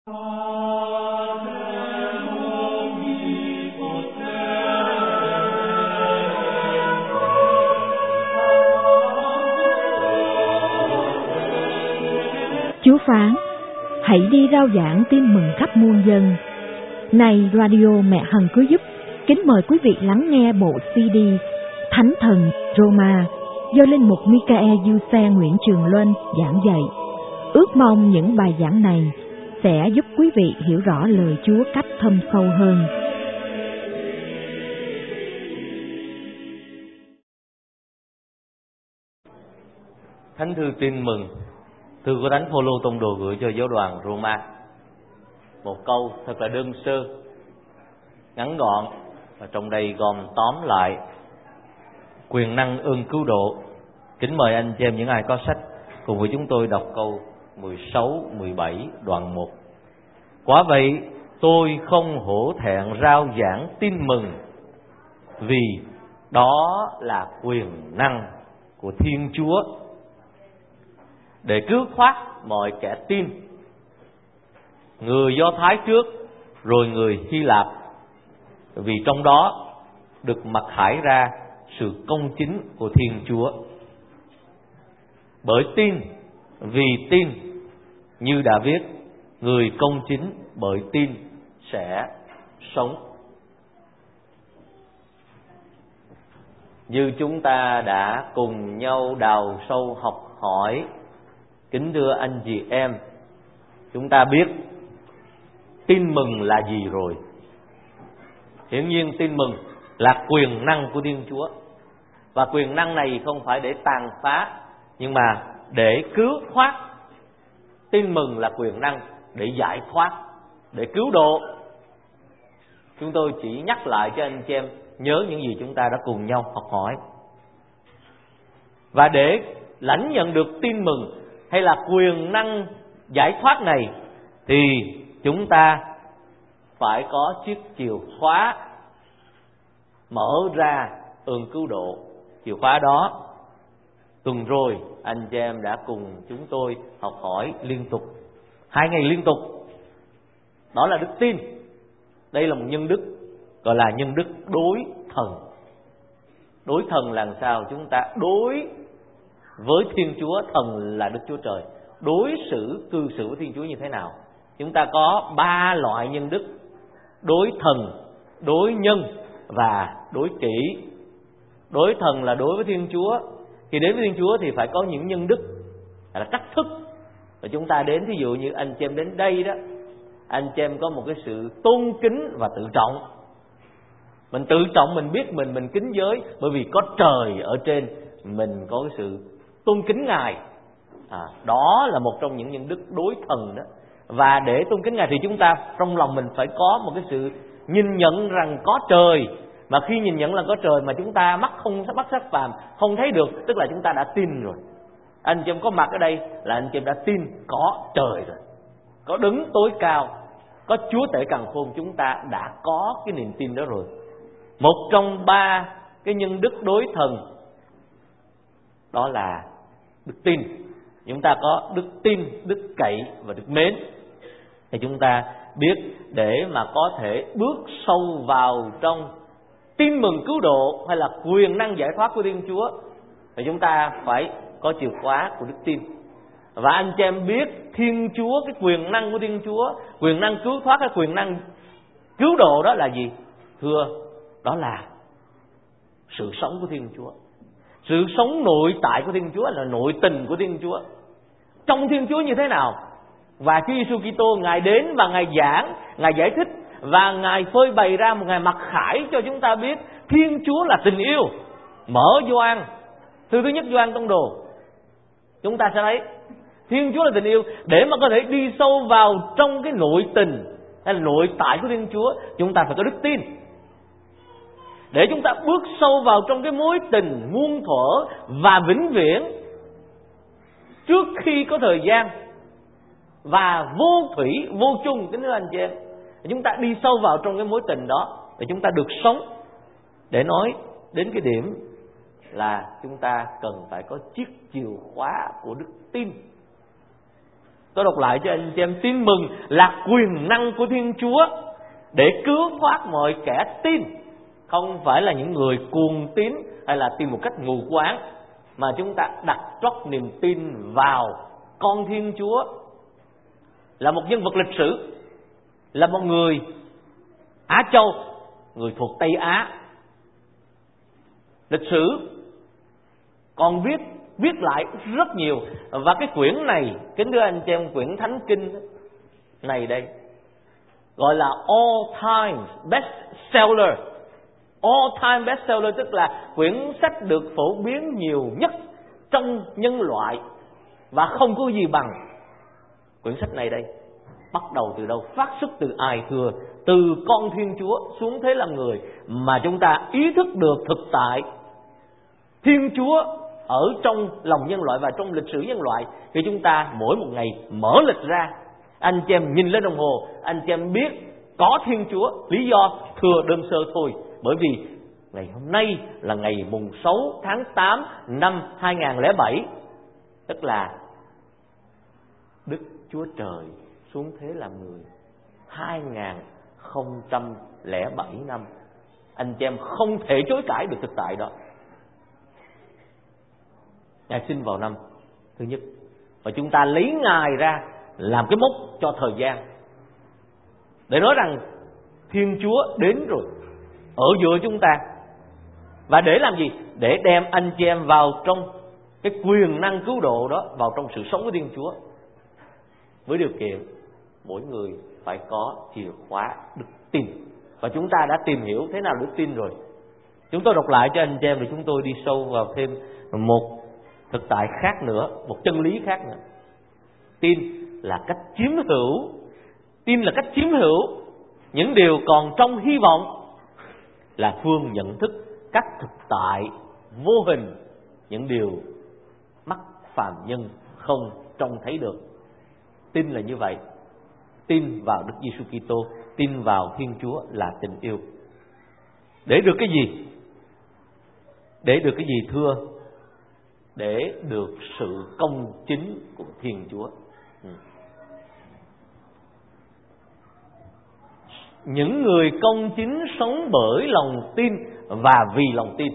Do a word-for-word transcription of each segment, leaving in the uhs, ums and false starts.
Chúa phán: hãy đi rao giảng tin mừng khắp muôn dân. Này Radio Mẹ Hằng Cứu Giúp kính mời quý vị lắng nghe bộ xê đê Thánh Thần Roma do Linh mục Michael Giuse Nguyễn Trường Luân giảng dạy. Ước mong những bài giảng này sẽ giúp quý vị hiểu rõ lời Chúa cách thâm sâu hơn. Thánh thư tin mừng thư của Thánh Phaolô tông đồ gửi cho giáo đoàn Roma. Một câu thật là đơn sơ, ngắn gọn, và trong đây gồm tóm lại quyền năng ơn cứu độ. Kính mời anh chị em những ai có sách cùng với chúng tôi đọc câu mười sáu, mười bảy đoạn một. Quả vậy tôi không hổ thẹn rao giảng tin mừng, vì đó là quyền năng của Thiên Chúa để cứu thoát mọi kẻ tin, người Do Thái trước rồi người Hy Lạp, vì trong đó được mặc khải ra sự công chính của Thiên Chúa. Bởi tin, vì tin, như đã viết, người công chính bởi tin sẽ sống. Như chúng ta đã cùng nhau đào sâu học hỏi, kính thưa anh chị em, chúng ta biết tin mừng là gì rồi. Hiển nhiên tin mừng là quyền năng của Thiên Chúa. Và quyền năng này không phải để tàn phá, nhưng mà để cứu thoát. Tin mừng là quyền năng để giải thoát, để cứu độ. Chúng tôi chỉ nhắc lại cho anh chị em nhớ những gì chúng ta đã cùng nhau học hỏi. Và để lãnh nhận được tin mừng hay là quyền năng giải thoát này thì chúng ta phải có chiếc chìa khóa mở ra ơn cứu độ. Chìa khóa đó tuần rồi anh chị em đã cùng chúng tôi học hỏi liên tục, hai ngày liên tục. Đó là đức tin. Đây là một nhân đức, gọi là nhân đức đối thần. Đối thần là làm sao? Chúng ta đối với Thiên Chúa, thần là Đức Chúa Trời, đối xử cư xử với Thiên Chúa như thế nào? Chúng ta có ba loại nhân đức: đối thần, đối nhân và đối kỷ. Đối thần là đối với Thiên Chúa. Khi đến với Thiên Chúa thì phải có những nhân đức, là cách thức. Và chúng ta đến, thí dụ như anh chị em đến đây đó, anh chị em có một cái sự tôn kính và tự trọng. Mình tự trọng, mình biết mình mình kính giới, bởi vì có trời ở trên, mình có cái sự tôn kính Ngài. À, đó là một trong những nhân đức đối thần đó. Và để tôn kính Ngài thì chúng ta trong lòng mình phải có một cái sự nhìn nhận rằng có trời. Mà khi nhìn nhận là có trời mà chúng ta mắt không mắt sắc phàm không thấy được, tức là chúng ta đã tin rồi. Anh chị em có mặt ở đây là anh chị em đã tin có trời rồi, có đấng tối cao, có Chúa Tể Càn Khôn. Chúng ta đã có cái niềm tin đó rồi. Một trong ba cái nhân đức đối thần đó là đức tin. Chúng ta có đức tin, đức cậy và đức mến. Thì chúng ta biết để mà có thể bước sâu vào trong tin mừng cứu độ hay là quyền năng giải thoát của Thiên Chúa thì chúng ta phải có chìa khóa của đức tin. Và anh chị em biết Thiên Chúa, cái quyền năng của Thiên Chúa, quyền năng cứu thoát, cái quyền năng cứu độ đó là gì? Thưa, đó là sự sống của Thiên Chúa. Sự sống nội tại của Thiên Chúa là nội tình của Thiên Chúa. Trong Thiên Chúa như thế nào? Và Chúa Giêsu Kitô Ngài đến và Ngài giảng, Ngài giải thích và Ngài phơi bày ra một Ngài mặc khải cho chúng ta biết Thiên Chúa là tình yêu. Mở Gioan, thư thứ nhất Gioan tông đồ, chúng ta sẽ thấy Thiên Chúa là tình yêu. Để mà có thể đi sâu vào trong cái nội tình hay là nội tại của Thiên Chúa, chúng ta phải có đức tin. Để chúng ta bước sâu vào trong cái mối tình muôn thuở và vĩnh viễn trước khi có thời gian và vô thủy vô chung, kính thưa anh chị em, chúng ta đi sâu vào trong cái mối tình đó để chúng ta được sống. Để nói đến cái điểm là chúng ta cần phải có chiếc chìa khóa của đức tin. Tôi đọc lại cho anh chị em, tin mừng là quyền năng của Thiên Chúa để cứu thoát mọi kẻ tin. Không phải là những người cuồng tín hay là tin một cách mù quáng, mà chúng ta đặt trót niềm tin vào con Thiên Chúa, là một nhân vật lịch sử, là một người Á Châu, người thuộc Tây Á. Lịch sử còn viết viết lại rất nhiều. Và cái quyển này, kính thưa anh chị em, quyển Thánh Kinh này đây gọi là all time best seller. All time best seller tức là quyển sách được phổ biến nhiều nhất trong nhân loại, và không có gì bằng quyển sách này đây. Bắt đầu từ đâu? Phát xuất từ ai thưa? Từ con Thiên Chúa xuống thế làm người, mà chúng ta ý thức được thực tại Thiên Chúa ở trong lòng nhân loại và trong lịch sử nhân loại. Khi chúng ta mỗi một ngày mở lịch ra, anh chị em nhìn lên đồng hồ, anh chị em biết có Thiên Chúa. Lý do thừa đơn sơ thôi, bởi vì ngày hôm nay là ngày mùng sáu tháng tám năm hai nghìn không trăm lẻ bảy, tức là Đức Chúa Trời xuống thế làm người hai nghìn không trăm lẻ bảy năm. Anh chị em không thể chối cãi được thực tại đó. Ngài sinh vào năm thứ nhất, và chúng ta lấy Ngài ra làm cái mốc cho thời gian, để nói rằng Thiên Chúa đến rồi ở giữa chúng ta. Và để làm gì? Để đem anh chị em vào trong cái quyền năng cứu độ đó, vào trong sự sống của Thiên Chúa, với điều kiện mỗi người phải có chìa khóa đức tin. Và chúng ta đã tìm hiểu thế nào đức tin rồi. Chúng tôi đọc lại cho anh chị em, để chúng tôi đi sâu vào thêm một thực tại khác nữa, một chân lý khác nữa. Tin là cách chiếm hữu, tin là cách chiếm hữu những điều còn trong hy vọng, là phương nhận thức các thực tại vô hình, những điều mắt phàm nhân không trông thấy được. Tin là như vậy. Tin vào Đức Giêsu Kitô, tin vào Thiên Chúa là tình yêu. Để được cái gì? Để được cái gì thưa? Để được sự công chính của Thiên Chúa. ừ. Những người công chính sống bởi lòng tin và vì lòng tin.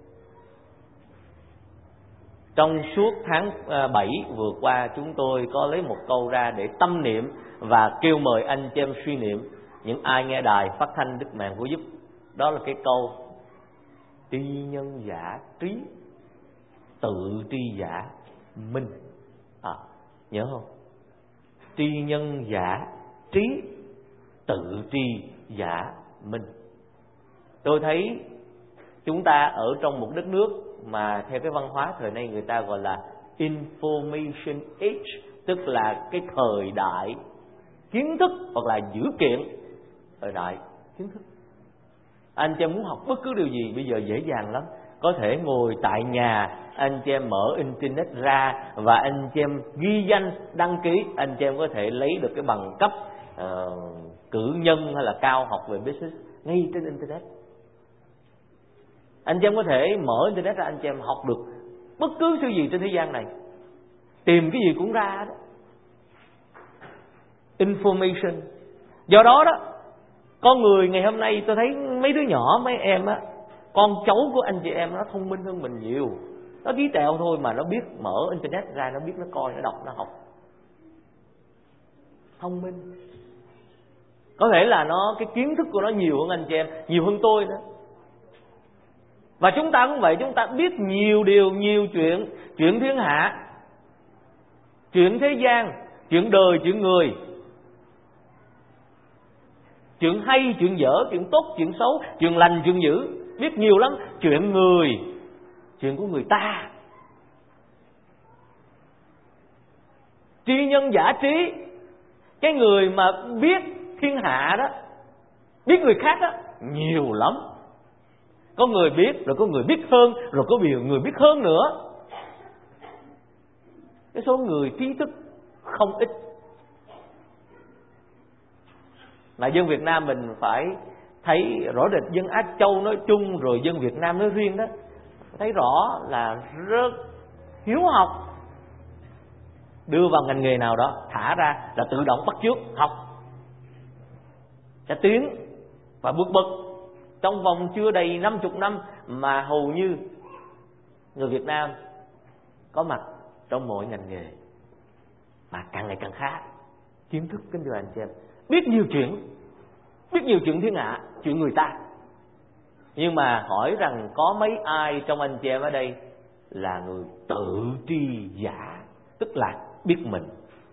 Trong suốt tháng bảy vừa qua, chúng tôi có lấy một câu ra để tâm niệm và kêu mời anh chị em suy niệm. Những ai nghe đài phát thanh Đức Mẹ Cứu Giúp, đó là cái câu: tri nhân giả trí, tự tri giả minh. À, nhớ không? Tri nhân giả trí, tự tri giả minh. Tôi thấy chúng ta ở trong một đất nước mà theo cái văn hóa thời nay người ta gọi là information age, tức là cái thời đại kiến thức, hoặc là dữ kiện thời đại kiến thức. Anh chị em muốn học bất cứ điều gì bây giờ dễ dàng lắm. Có thể ngồi tại nhà, anh chị em mở internet ra và anh chị em ghi danh đăng ký, anh chị em có thể lấy được cái bằng cấp uh, cử nhân hay là cao học về business ngay trên internet. Anh chị em có thể mở internet ra, anh chị em học được bất cứ thứ gì trên thế gian này, tìm cái gì cũng ra đó. Information. Do đó đó, con người ngày hôm nay tôi thấy mấy đứa nhỏ, mấy em á, con cháu của anh chị em nó thông minh hơn mình nhiều. Nó trí tẹo thôi mà nó biết mở internet ra, nó biết nó coi, nó đọc, nó học. Thông minh. Có thể là nó cái kiến thức của nó nhiều hơn anh chị em, nhiều hơn tôi nữa. Và chúng ta cũng vậy, chúng ta biết nhiều điều, nhiều chuyện, chuyện thiên hạ, chuyện thế gian, chuyện đời, chuyện người, chuyện hay, chuyện dở, chuyện tốt, chuyện xấu, chuyện lành, chuyện dữ, biết nhiều lắm. Chuyện người, chuyện của người ta. Tri nhân giả trí, cái người mà biết thiên hạ đó, biết người khác đó, nhiều lắm. Có người biết, rồi có người biết hơn, rồi có người biết hơn nữa. Cái số người trí thức không ít. Là dân Việt Nam mình phải thấy rõ rệt, dân Á Châu nói chung rồi dân Việt Nam nói riêng đó, thấy rõ là rất hiếu học, đưa vào ngành nghề nào đó, thả ra là tự động bắt chước học, sẽ tiến và bước bậc. Trong vòng chưa đầy năm chục năm mà hầu như người Việt Nam có mặt trong mọi ngành nghề, mà càng ngày càng khá. Kiến thức, kính thưa anh chị em, biết nhiều chuyện, biết nhiều chuyện thiên hạ, chuyện người ta. Nhưng mà hỏi rằng có mấy ai trong anh chị em ở đây là người tự tri giả, tức là biết mình,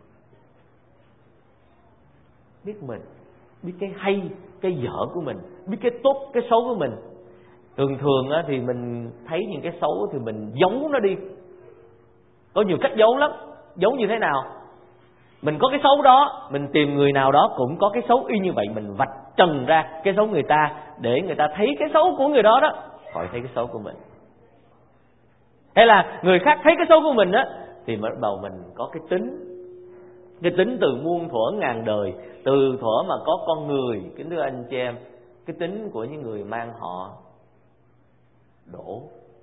biết mình, biết cái hay, cái dở của mình, biết cái tốt, cái xấu của mình. Thường thường á, thì mình thấy những cái xấu thì mình giấu nó đi. Có nhiều cách giấu lắm. Giấu như thế nào? Mình có cái xấu đó, mình tìm người nào đó cũng có cái xấu y như vậy, mình vạch trần ra cái xấu người ta để người ta thấy cái xấu của người đó đó, khỏi thấy cái xấu của mình. Hay là người khác thấy cái xấu của mình á, thì bắt đầu mình có cái tính, cái tính từ muôn thuở ngàn đời, từ thuở mà có con người. Kính thưa anh chị em, cái tính của những người mang họ Đỗ,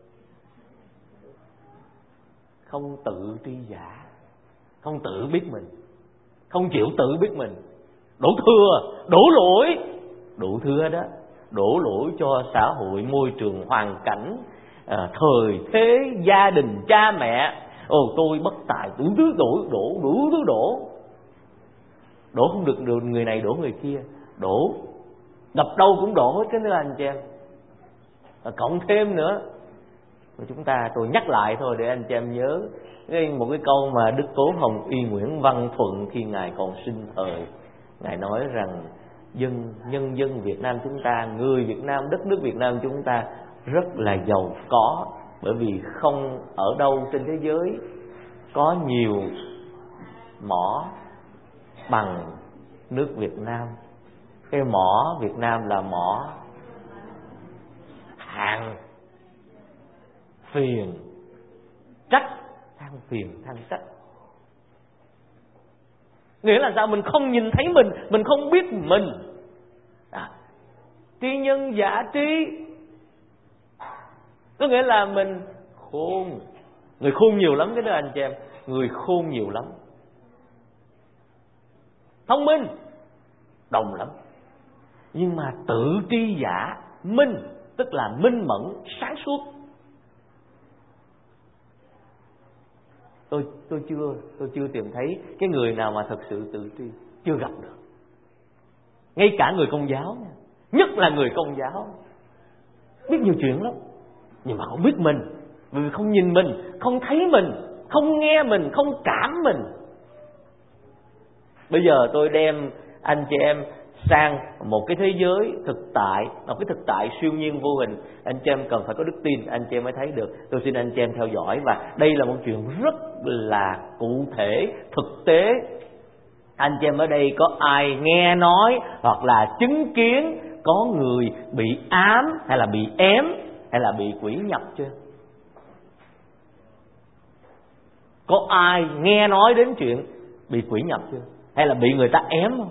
không tự tri giả, không tự biết mình, không chịu tự biết mình, đổ thừa, đổ lỗi, đủ thứ hết đó, đổ lỗi cho xã hội, môi trường, hoàn cảnh, à, thời thế, gia đình, cha mẹ. Ồ, tôi bất tài, đủ thứ đổ, đổ đủ thứ đổ, đổ không được, được người này đổ người kia, đổ gặp đâu cũng đổ hết. Cái nữa anh chị em, và cộng thêm nữa, chúng ta tôi nhắc lại thôi để anh chị em nhớ một cái câu mà Đức Cố Hồng Y Nguyễn Văn Thuận khi ngài còn sinh thời, ngài nói rằng dân nhân dân Việt Nam chúng ta, người Việt Nam, đất nước Việt Nam chúng ta rất là giàu có, bởi vì không ở đâu trên thế giới có nhiều mỏ bằng nước Việt Nam. Cái mỏ Việt Nam là mỏ than phiền trách, than phiền than trách. Nghĩa là sao? Mình không nhìn thấy mình, mình không biết mình. À, tri nhân giả trí, có nghĩa là mình khôn. Người khôn nhiều lắm cái đó anh chị em, người khôn nhiều lắm, thông minh, đồng lắm. Nhưng mà tự tri giả, minh, tức là minh mẫn, sáng suốt. Tôi tôi chưa tôi chưa tìm thấy cái người nào mà thật sự tự tri, chưa gặp được. Ngay cả người Công giáo, nhất là người Công giáo, biết nhiều chuyện lắm, nhưng mà không biết mình, vì không nhìn mình, không thấy mình, không nghe mình, không cảm mình. Bây giờ tôi đem anh chị em sang một cái thế giới thực tại, một cái thực tại siêu nhiên vô hình. Anh chị em cần phải có đức tin, anh chị em mới thấy được. Tôi xin anh chị em theo dõi, và đây là một chuyện rất là cụ thể, thực tế. Anh chị em ở đây có ai nghe nói hoặc là chứng kiến có người bị ám, hay là bị ém, hay là bị quỷ nhập chưa? Có ai nghe nói đến chuyện bị quỷ nhập chưa? Hay là bị người ta ém không?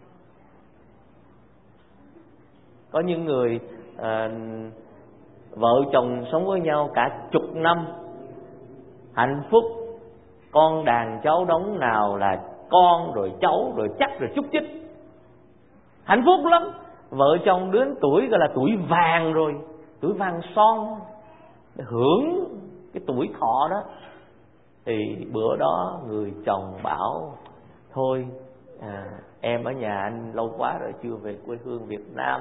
Có những người à, vợ chồng sống với nhau cả chục năm, hạnh phúc, con đàn cháu đống nào là con, rồi cháu, rồi chắc, rồi chúc chích, hạnh phúc lắm. Vợ chồng đến tuổi gọi là tuổi vàng rồi, tuổi vàng son, để hưởng cái tuổi thọ đó, thì bữa đó người chồng bảo thôi, à, em ở nhà anh lâu quá rồi chưa về quê hương Việt Nam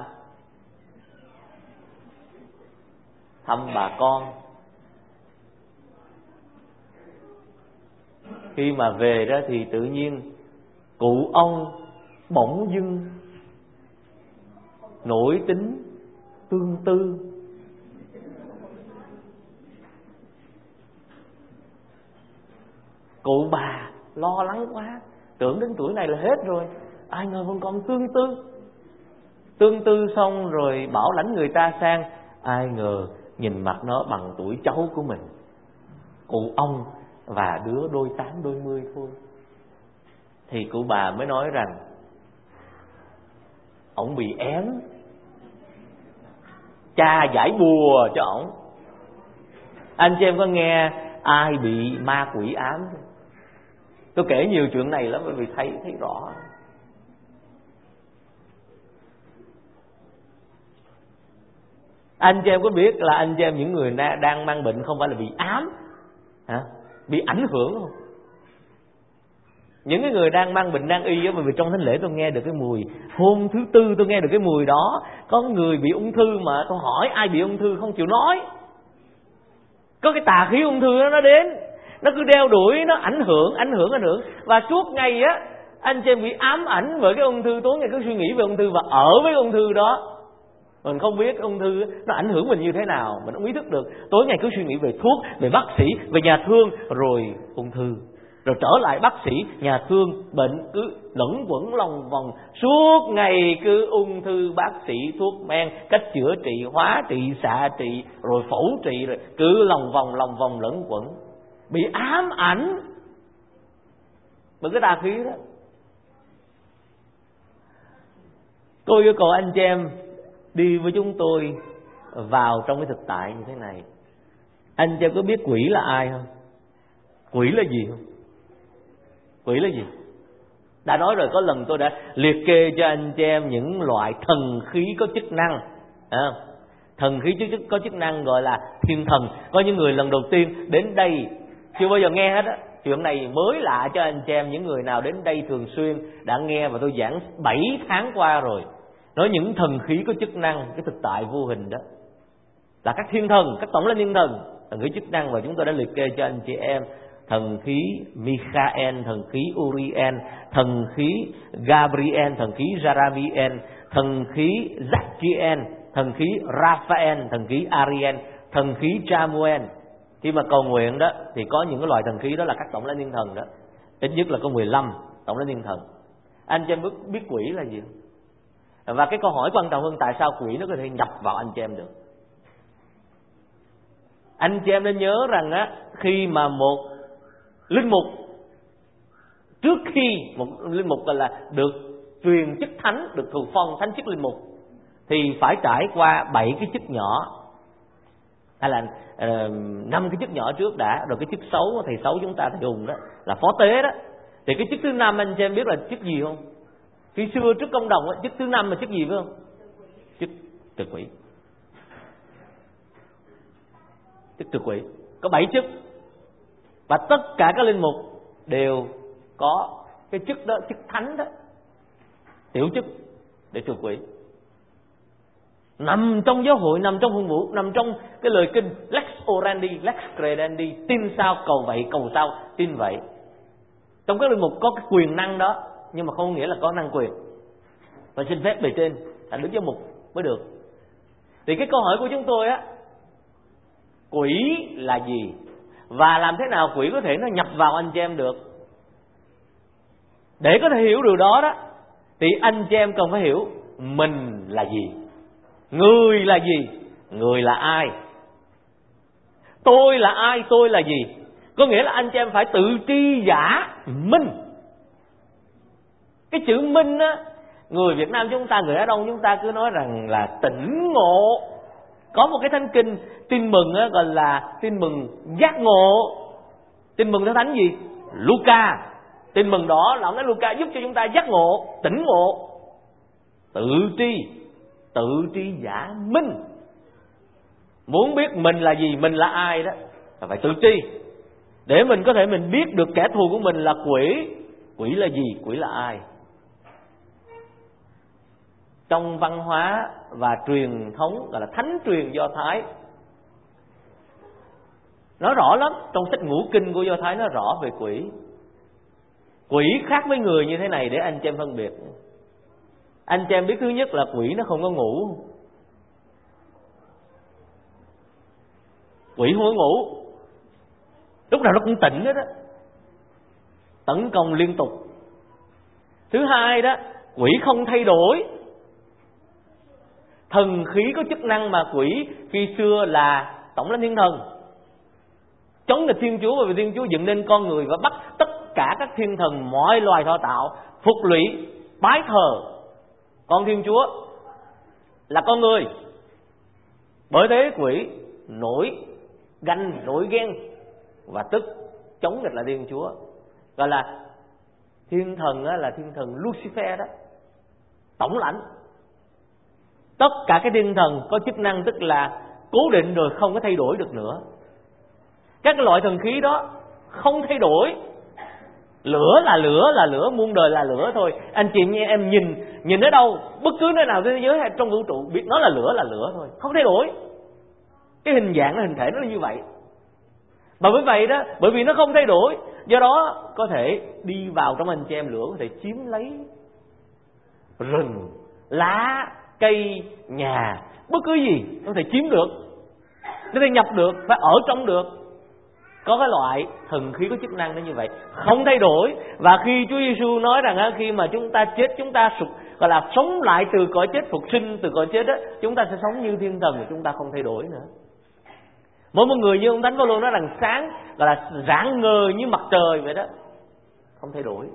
thăm bà con. Khi mà về đó thì tự nhiên cụ ông bỗng dưng nổi tính tương tư. Cụ bà lo lắng quá, tưởng đến tuổi này là hết rồi, ai ngờ vẫn còn tương tư. Tương tư xong rồi bảo lãnh người ta sang, ai ngờ nhìn mặt nó bằng tuổi cháu của mình, cụ ông và đứa đôi tám đôi mươi thôi. Thì cụ bà mới nói rằng ổng bị ém, cha giải bùa cho ổng. Anh chị em có nghe ai bị ma quỷ ám không? Tôi kể nhiều chuyện này lắm bởi vì thấy thấy rõ. Anh chị em có biết là anh chị em những người đang mang bệnh không phải là bị ám hả? Bị ảnh hưởng không? Những cái người đang mang bệnh nan y á, bởi vì trong thánh lễ tôi nghe được cái mùi, hôm thứ tư tôi nghe được cái mùi đó. Có người bị ung thư mà tôi hỏi ai bị ung thư không chịu nói. Có cái tà khí ung thư đó nó đến, nó cứ đeo đuổi, nó ảnh hưởng, ảnh hưởng, ảnh hưởng. Và suốt ngày á, anh chị em bị ám ảnh bởi cái ung thư, tối ngày cứ suy nghĩ về ung thư và ở với ung thư đó. Mình không biết ung thư nó ảnh hưởng mình như thế nào, mình không ý thức được. Tối ngày cứ suy nghĩ về thuốc, về bác sĩ, về nhà thương, rồi ung thư, rồi trở lại bác sĩ, nhà thương, bệnh cứ lẫn quẩn lòng vòng. Suốt ngày cứ ung thư, bác sĩ, thuốc men, cách chữa trị, hóa trị, xạ trị, rồi phẫu trị, rồi cứ lòng vòng, lòng vòng lẫn quẩn. Bị ám ảnh bởi cái tà khí đó. Tôi yêu cầu anh chị em đi với chúng tôi vào trong cái thực tại như thế này. Anh chị em có biết quỷ là ai không? Quỷ là gì không? Quỷ là gì? Đã nói rồi, có lần tôi đã liệt kê cho anh chị em những loại thần khí có chức năng à, thần khí có chức năng gọi là thiên thần. Có những người lần đầu tiên đến đây chưa bao giờ nghe hết á. Chuyện này mới lạ cho anh chị em. Những người nào đến đây thường xuyên đã nghe, và tôi giảng bảy tháng qua rồi. Nói những thần khí có chức năng, cái thực tại vô hình đó là các thiên thần, các tổng linh thiên thần, thần khí chức năng. Và chúng tôi đã liệt kê cho anh chị em thần khí Michael, thần khí Uriel, thần khí Gabriel, thần khí Jaraviel, thần khí Zachiel, thần khí Raphael, thần khí Ariel, thần khí Chamuel. Khi mà cầu nguyện đó thì có những cái loại thần khí đó là các tổng lãnh thiên thần đó. Ít nhất là có mười lăm tổng lãnh thiên thần. Anh chị em biết quỷ là gì không? Và cái câu hỏi quan trọng hơn, tại sao quỷ nó có thể nhập vào anh chị em được? Anh chị em nên nhớ rằng á, khi mà một linh mục, trước khi một linh mục gọi là được truyền chức thánh, được thụ phong thánh chức linh mục, thì phải trải qua bảy cái chức nhỏ, hay là năm uh, cái chức nhỏ trước đã, rồi cái chức xấu, thầy xấu chúng ta thầy dùng đó là phó tế đó. Thì cái chức thứ năm anh chị em biết là chức gì không? Khi xưa trước công đồng á, chức thứ năm là chức gì phải không? Chức trừ quỷ. Chức trừ quỷ có bảy chức, và tất cả các linh mục đều có cái chức đó, chức thánh đó, tiểu chức để trừ quỷ. Nằm trong giáo hội, nằm trong hùng vũ, nằm trong cái lời kinh Lex Orandi, Lex Credendi, tin sao cầu vậy, cầu sao tin vậy. Trong các linh mục có cái quyền năng đó, nhưng mà không nghĩa là có năng quyền, và xin phép bề trên là đứng giáo mục mới được. Thì cái câu hỏi của chúng tôi á, quỷ là gì và làm thế nào quỷ có thể nó nhập vào anh chị em được? Để có thể hiểu điều đó đó thì anh chị em cần phải hiểu mình là gì, người là gì, người là ai, tôi là ai, tôi là gì. Có nghĩa là anh chị em phải tự tri giả minh. Cái chữ minh á, người Việt Nam chúng ta, người Á Đông chúng ta cứ nói rằng là tỉnh ngộ. Có một cái thánh kinh tin mừng á, gọi là tin mừng giác ngộ. Tin mừng theo thánh gì? Luca. Tin mừng đó là ông nói Luca giúp cho chúng ta giác ngộ, tỉnh ngộ, tự tri, tự tri giả minh. Muốn biết mình là gì, mình là ai đó là phải tự tri, để mình có thể mình biết được kẻ thù của mình là quỷ. Quỷ là gì, quỷ là ai. Trong văn hóa và truyền thống gọi là thánh truyền Do Thái nói rõ lắm. Trong sách ngũ kinh của Do Thái nói rõ về quỷ. Quỷ khác với người như thế này để anh chị em phân biệt. Anh chị em biết thứ nhất là quỷ nó không có ngủ. Quỷ không có ngủ, lúc nào nó cũng tỉnh hết đó, tấn công liên tục. Thứ hai đó, quỷ không thay đổi. Thần khí có chức năng mà quỷ khi xưa là tổng lãnh thiên thần, chống nghịch Thiên Chúa, bởi vì Thiên Chúa dựng nên con người và bắt tất cả các thiên thần mọi loài thọ tạo phục lụy bái thờ con Thiên Chúa là con người. Bởi thế quỷ nổi ganh, nổi ghen và tức chống nghịch lại Thiên Chúa, gọi là Thiên thần á, là thiên thần Lucifer đó, tổng lãnh. Tất cả cái thiên thần có chức năng tức là cố định rồi, không có thay đổi được nữa. Các cái loại thần khí đó không thay đổi. Lửa là lửa là lửa, muôn đời là lửa thôi. Anh chị nghe em nhìn nhìn ở đâu, bất cứ nơi nào trên thế giới hay trong vũ trụ, biết nó là lửa là lửa thôi, không thay đổi. Cái hình dạng, cái hình thể nó là như vậy. Và bởi vậy đó, bởi vì nó không thay đổi, do đó có thể đi vào trong anh chị em lửa, có thể chiếm lấy rừng, lá, cây, nhà, bất cứ gì có thể chiếm được, có thể nhập được, phải ở trong được. Có cái loại thần khí có chức năng nó như vậy, không thay đổi. Và khi Chúa Giêsu nói rằng khi mà chúng ta chết, chúng ta sụp gọi là sống lại từ cõi chết, phục sinh từ cõi chết đó, chúng ta sẽ sống như thiên thần, chúng ta không thay đổi nữa. Mỗi một người như ông Thánh Phaolô nói rằng sáng gọi là rạng ngời như mặt trời vậy đó, không thay đổi.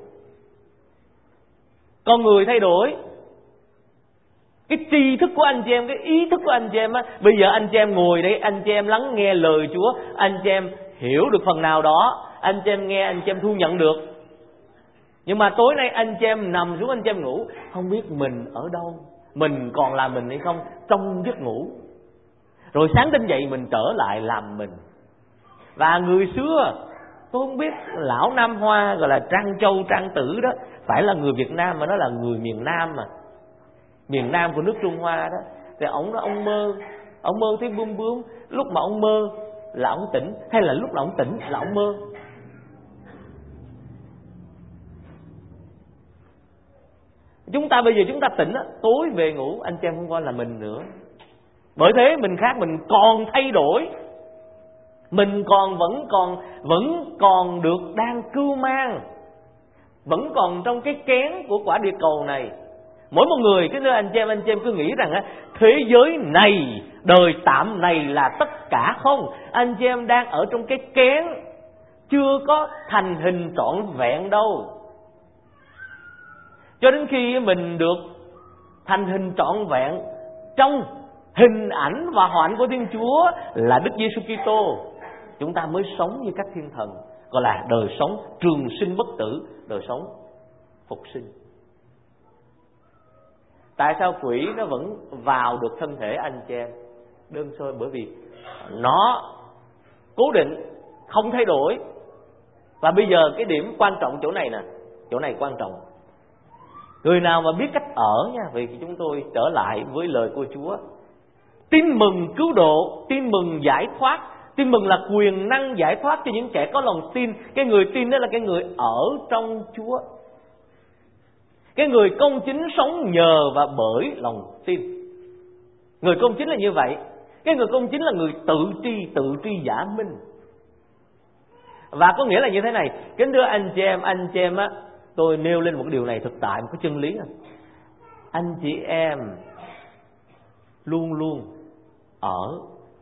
Con người thay đổi. Cái tri thức của anh chị em, cái ý thức của anh chị em á, bây giờ anh chị em ngồi đây, anh chị em lắng nghe lời Chúa, anh chị em hiểu được phần nào đó, anh chị em nghe, anh chị em thu nhận được. Nhưng mà tối nay anh chị em nằm xuống, anh chị em ngủ, không biết mình ở đâu, mình còn là mình hay không trong giấc ngủ. Rồi sáng tỉnh dậy mình trở lại làm mình. Và người xưa, tôi không biết lão Nam Hoa gọi là Trang Châu, Trang Tử đó, phải là người Việt Nam mà nó là người miền Nam mà, miền Nam của nước Trung Hoa đó. Thì ông đó ông mơ, ông mơ thấy bướm bướm. Lúc mà ông mơ là ông tỉnh, hay là lúc nào ông tỉnh là ông mơ? Chúng ta bây giờ chúng ta tỉnh á, tối về ngủ, anh chị em không coi là mình nữa. Bởi thế mình khác, mình còn thay đổi, mình còn vẫn còn vẫn còn được đang cưu mang, vẫn còn trong cái kén của quả địa cầu này. Mỗi một người, cái nơi anh chị em anh chị em cứ nghĩ rằng á, thế giới này, đời tạm này là tất cả, không. Anh chị em đang ở trong cái kén, chưa có thành hình trọn vẹn đâu. Cho đến khi mình được thành hình trọn vẹn trong hình ảnh và hình của Thiên Chúa là Đức Giêsu Kitô, chúng ta mới sống như các thiên thần, gọi là đời sống trường sinh bất tử, đời sống phục sinh. Tại sao quỷ nó vẫn vào được thân thể anh chị em? Đơn sơ bởi vì nó cố định, không thay đổi. Và bây giờ cái điểm quan trọng chỗ này nè, chỗ này quan trọng. Người nào mà biết cách ở nha, vì chúng tôi trở lại với lời của Chúa. Tin mừng cứu độ, tin mừng giải thoát. Tin mừng là quyền năng giải thoát cho những kẻ có lòng tin. Cái người tin đó là cái người ở trong Chúa. Cái người công chính sống nhờ và bởi lòng tin. Người công chính là như vậy. Cái người công chính là người tự tri, tự tri giả minh. Và có nghĩa là như thế này, kính thưa anh chị em, anh chị em á, tôi nêu lên một cái điều này thực tại, một cái chân lý. Anh chị em luôn luôn ở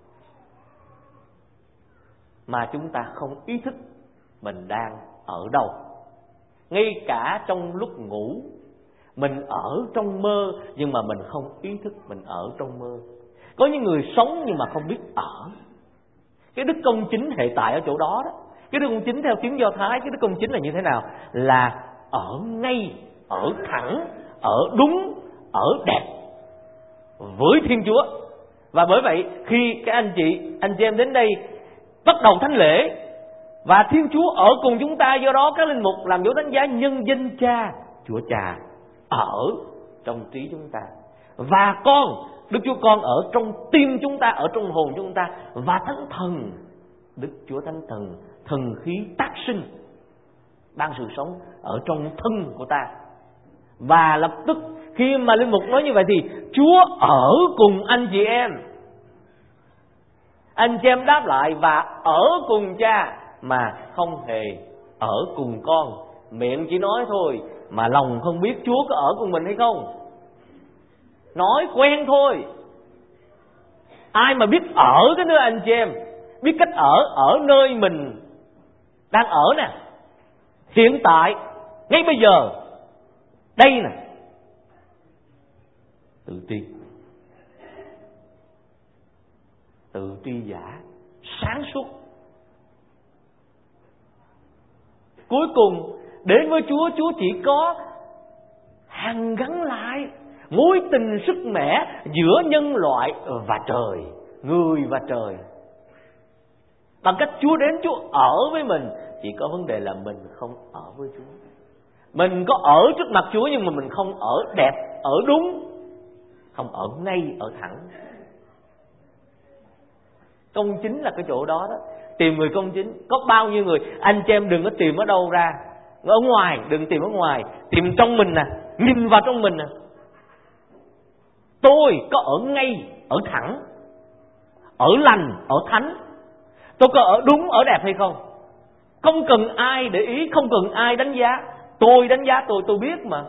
mà chúng ta không ý thức mình đang ở đâu. Ngay cả trong lúc ngủ, mình ở trong mơ, nhưng mà mình không ý thức mình ở trong mơ. Có những người sống nhưng mà không biết ở. Cái đức công chính hệ tại ở chỗ đó đó. Cái đức công chính theo tiếng Do Thái, cái đức công chính là như thế nào? Là ở ngay, ở thẳng, ở đúng, ở đẹp với Thiên Chúa. Và bởi vậy khi các anh chị, anh chị em đến đây bắt đầu thánh lễ, và Thiên Chúa ở cùng chúng ta, do đó các linh mục làm dấu đánh giá nhân danh Cha, Chúa Cha ở trong trí chúng ta, và con, Đức Chúa Con ở trong tim chúng ta, ở trong hồn chúng ta, và Thánh Thần, Đức Chúa Thánh Thần, thần khí tác sinh, ban sự sống ở trong thân của ta. Và lập tức khi mà linh mục nói như vậy thì Chúa ở cùng anh chị em. Anh chị em đáp lại và ở cùng Cha, mà không hề ở cùng con. Miệng chỉ nói thôi mà lòng không biết Chúa có ở cùng mình hay không. Nói quen thôi. Ai mà biết ở cái nơi anh chị em, biết cách ở, ở nơi mình đang ở nè, hiện tại, ngay bây giờ, đây nè, tự tri, tự tri giả, sáng suốt. Cuối cùng Đến với Chúa, Chúa chỉ có hàn gắn lại mối tình sức mẻ giữa nhân loại và trời, người và trời. Bằng cách Chúa đến, Chúa ở với mình. Chỉ có vấn đề là mình không ở với Chúa. Mình có ở trước mặt Chúa, nhưng mà mình không ở đẹp, ở đúng, không ở ngay, ở thẳng. Công chính là cái chỗ đó đó. Tìm người công chính. Có bao nhiêu người. Anh chị em đừng có tìm ở đâu ra, ở ngoài, đừng tìm ở ngoài. Tìm trong mình nè, nhìn vào trong mình nè. Tôi có ở ngay, ở thẳng, ở lành, ở thánh. Tôi có ở đúng, ở đẹp hay không? Không cần ai để ý, không cần ai đánh giá. Tôi đánh giá tôi, tôi biết mà.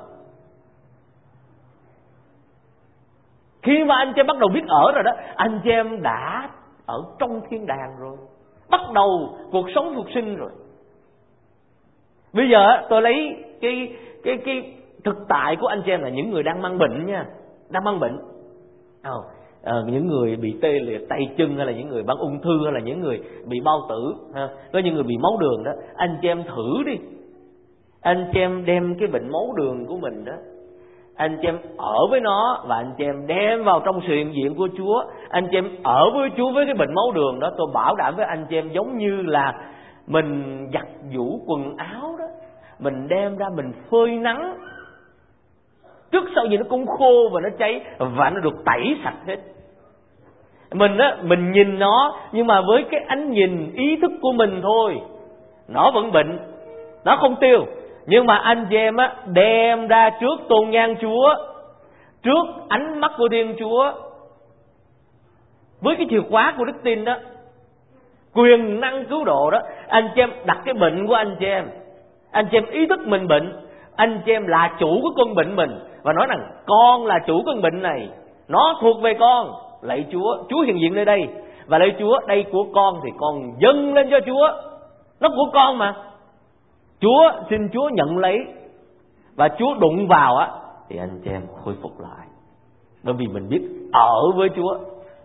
Khi mà anh chị em bắt đầu biết ở rồi đó, anh chị em đã ở trong thiên đàng rồi, bắt đầu cuộc sống phục sinh rồi. Bây giờ tôi lấy cái cái cái thực tại của anh chị em là những người đang mang bệnh nha, đang mang bệnh. À, à, những người bị tê liệt tay chân, hay là những người mang ung thư, hay là những người bị bao tử, ha, có những người bị máu đường đó. Anh chị em thử đi, anh chị em đem cái bệnh máu đường của mình đó, anh chị em ở với nó, và anh chị em đem vào trong sự hiện diện của Chúa. Anh chị em ở với Chúa với cái bệnh máu đường đó, tôi bảo đảm với anh chị em giống như là mình giặt giũ quần áo đó, mình đem ra mình phơi nắng, trước sau gì nó cũng khô và nó cháy và nó được tẩy sạch hết. Mình á, mình nhìn nó, nhưng mà với cái ánh nhìn ý thức của mình thôi, nó vẫn bệnh, nó không tiêu. Nhưng mà anh chị em á, đem ra trước tôn nhan Chúa, trước ánh mắt của Thiên Chúa, với cái chìa khóa của đức tin đó, quyền năng cứu độ đó, anh chị em đặt cái bệnh của anh chị em, anh chị em ý thức mình bệnh, anh chị em là chủ của con bệnh mình, và nói rằng con là chủ con bệnh này, nó thuộc về con. Lạy Chúa, Chúa hiện diện nơi đây, và lạy Chúa, đây của con thì con dâng lên cho Chúa, nó của con mà. Chúa, xin Chúa nhận lấy. Và Chúa đụng vào á, thì anh chị em khôi phục lại, bởi vì mình biết ở với Chúa.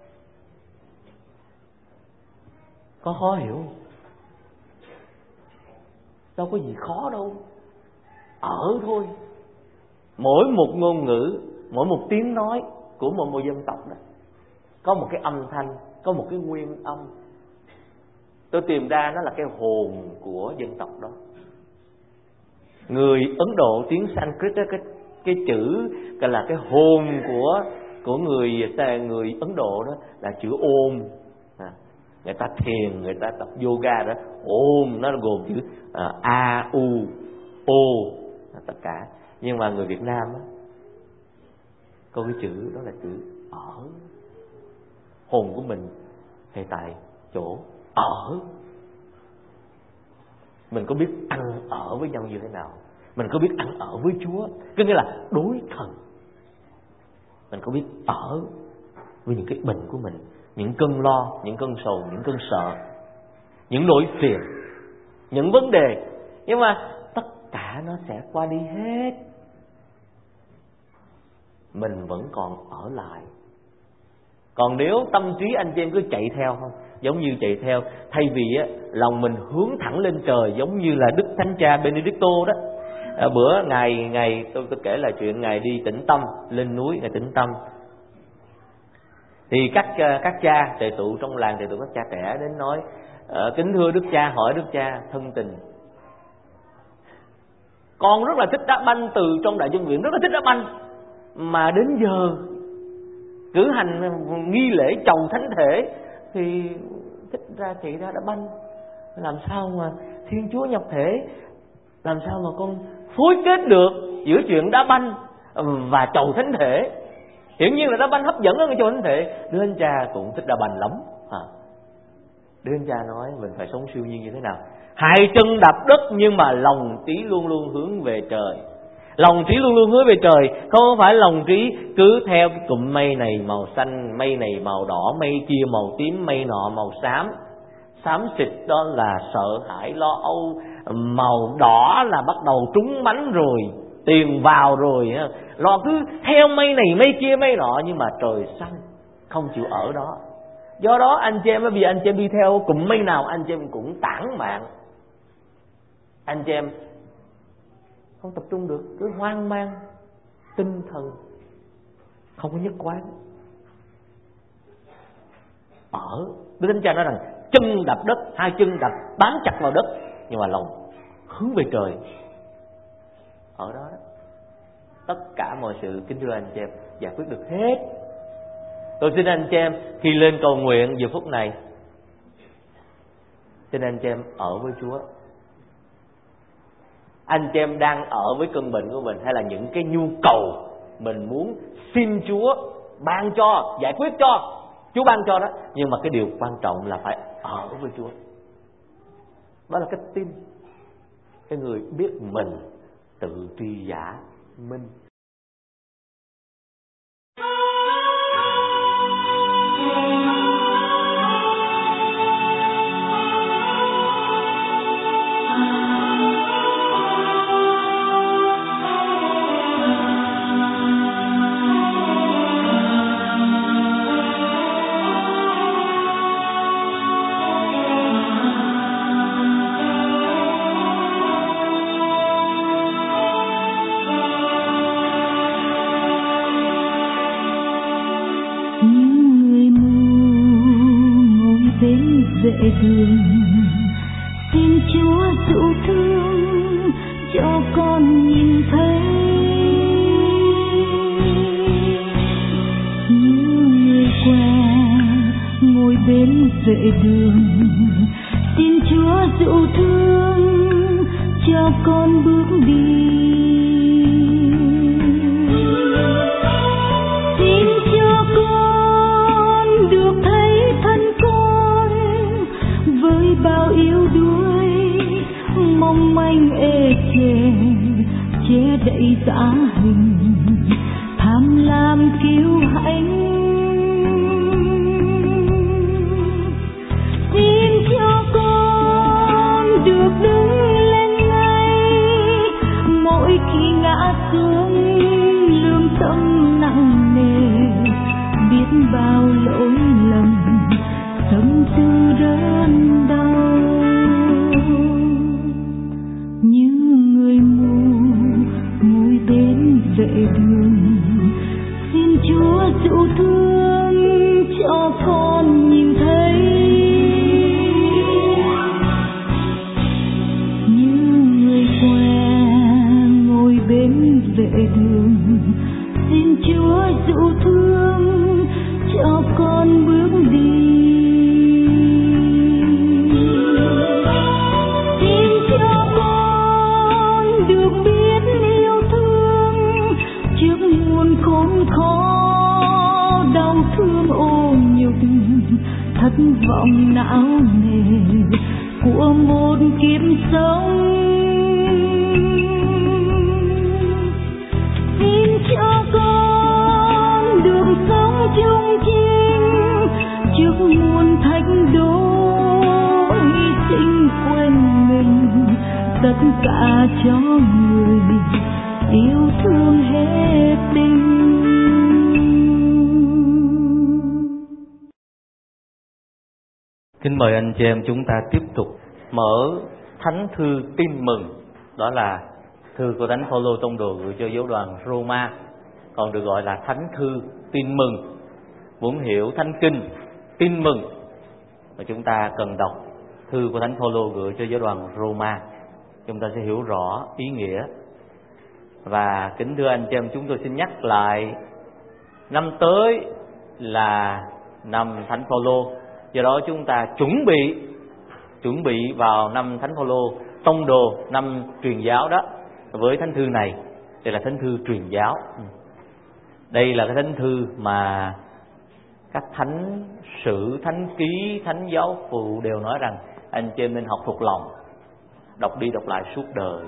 Có khó hiểu? Đâu có gì khó đâu. Ở thôi. Mỗi một ngôn ngữ, mỗi một tiếng nói của một, một dân tộc đó có một cái âm thanh, có một cái nguyên âm. Tôi tìm ra nó là cái hồn của dân tộc đó. Người Ấn Độ tiếng Sanskrit đó, cái cái chữ gọi là cái hồn của của người người Ấn Độ đó là chữ Om. À, người ta thiền, người ta tập yoga đó, Om nó gồm chữ à, A U O tất cả. Nhưng mà người Việt Nam đó, có cái chữ đó là chữ ở. Hồn của mình thì tại chỗ ở. Mình có biết ăn ở với nhau như thế nào? Mình có biết ăn ở với Chúa, có nghĩa là đối thần. Mình có biết ở với những cái bệnh của mình, những cơn lo, những cơn sầu, những cơn sợ, những nỗi phiền, những vấn đề. Nhưng mà tất cả nó sẽ qua đi hết. Mình vẫn còn ở lại. Còn nếu tâm trí anh chị em cứ chạy theo không, giống như chạy theo, thay vì á, lòng mình hướng thẳng lên trời, giống như là Đức Thánh Cha Benedicto đó. À, bữa ngày ngày tôi, tôi kể là chuyện ngày đi tĩnh tâm, lên núi ngày tĩnh tâm, thì các các cha tề tụ trong làng, tề tụ các cha trẻ đến nói: à, kính thưa Đức Cha, hỏi Đức Cha thân tình, con rất là thích đá banh, từ trong đại dân viện rất là thích đá banh, mà đến giờ cử hành nghi lễ chầu thánh thể thì thích ra chạy ra đá banh. Làm sao mà Thiên Chúa nhập thể, làm sao mà con phối kết được giữa chuyện đá banh và chầu thánh thể? Hiển nhiên là đá banh hấp dẫn hơn cái chầu thánh thể. Đứa anh cha cũng thích đá banh lắm à. Đứa anh cha nói mình phải sống siêu nhiên như thế nào? Hai chân đạp đất nhưng mà lòng trí luôn luôn hướng về trời. Lòng trí luôn luôn hướng về trời, không phải lòng trí cứ theo cái cụm mây này màu xanh, mây này màu đỏ, mây kia màu tím, mây nọ màu xám. Xám xịt đó là sợ hãi lo âu, màu đỏ là bắt đầu trúng mánh rồi, tiền vào rồi, lo cứ theo mây này mây kia mây nọ, nhưng mà trời xanh không chịu ở đó. Do đó anh chị em, bây giờ anh chị em đi theo cụm mây nào anh chị em cũng tản mạn. Anh chị em không tập trung được, cứ hoang mang tinh thần, không có nhất quán. Ở Đức Thánh Cha nói rằng chân đạp đất, hai chân đạp bám chặt vào đất, nhưng mà lòng hướng về trời. Ở đó, đó tất cả mọi sự, kính thưa anh chị em, giải quyết được hết. Tôi xin anh chị em khi lên cầu nguyện giờ phút này, xin anh chị em ở với Chúa. Anh chị em đang ở với cơn bệnh của mình, hay là những cái nhu cầu mình muốn xin Chúa ban cho, giải quyết cho, Chúa ban cho đó. Nhưng mà cái điều quan trọng là phải ở với Chúa. Đó là cái tin. Cái người biết mình tự tri giả minh. Vệ đường xin Chúa dịu thương cho con nhìn thấy, như người quen ngồi bên vệ đường. Xin Chúa dịu thương cho con bước đi. Bao yếu đuối mong manh ê chề, che đậy dã hình tham lam kiêu hãnh. Xin cho con được đứng lên ngay mỗi khi ngã xuống lương tâm nặng nề, biết bao lỗi lầm tâm tư đơn đau. Như người mù ngồi bên vệ đường, xin Chúa dịu thương cho con nhìn thấy. Như người quen ngồi bên vệ đường, xin Chúa dịu thương cho con bước đi. Thất vọng não nề của một kiếp sống, xin cho con được sống chung chinh trước muôn thách đố, hy sinh quên mình tất cả cho người yêu thương hết tình. Kính mời anh chị em chúng ta tiếp tục mở thánh thư Tin Mừng, đó là thư của Thánh Phaolô tông đồ gửi cho giáo đoàn Roma, còn được gọi là thánh thư Tin Mừng. Muốn hiểu thánh kinh Tin Mừng và chúng ta cần đọc thư của Thánh Phaolô gửi cho giáo đoàn Roma, chúng ta sẽ hiểu rõ ý nghĩa. Và kính thưa anh chị em, chúng tôi xin nhắc lại, năm tới là năm Thánh Phaolô, do đó chúng ta chuẩn bị chuẩn bị vào năm Thánh Phaolô tông đồ, năm truyền giáo đó, với thánh thư này. Đây là thánh thư truyền giáo. Đây là cái thánh thư mà các thánh sử, thánh ký, thánh giáo phụ đều nói rằng anh chị em nên học thuộc lòng, đọc đi đọc lại suốt đời.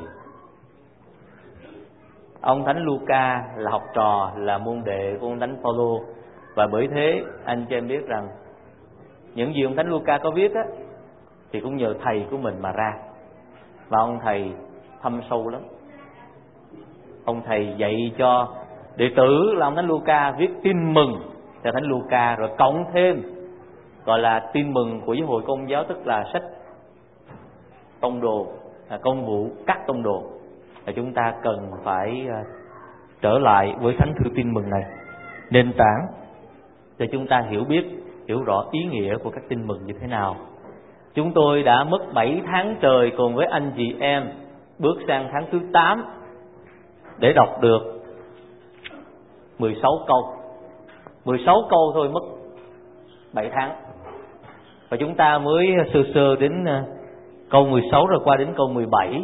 Ông Thánh Luca là học trò, là môn đệ của ông Thánh Phaolô, và bởi thế anh chị em biết rằng những gì ông Thánh Luca có viết á thì cũng nhờ thầy của mình mà ra. Và ông thầy thâm sâu lắm. Ông thầy dạy cho đệ tử là ông Thánh Luca viết tin mừng theo Thánh Luca, rồi cộng thêm gọi là tin mừng của giáo hội Công giáo, tức là sách tông đồ, công vụ các tông đồ. là chúng ta cần phải trở lại với Thánh Thư Tin Mừng này, nền tảng để chúng ta hiểu biết, hiểu rõ ý nghĩa của các tin mừng như thế nào. Chúng tôi đã mất bảy tháng trời cùng với anh chị em bước sang tháng thứ tám để đọc được mười sáu câu. mười sáu câu thôi mất bảy tháng. Và chúng ta mới sơ sơ đến câu mười sáu rồi qua đến câu mười bảy,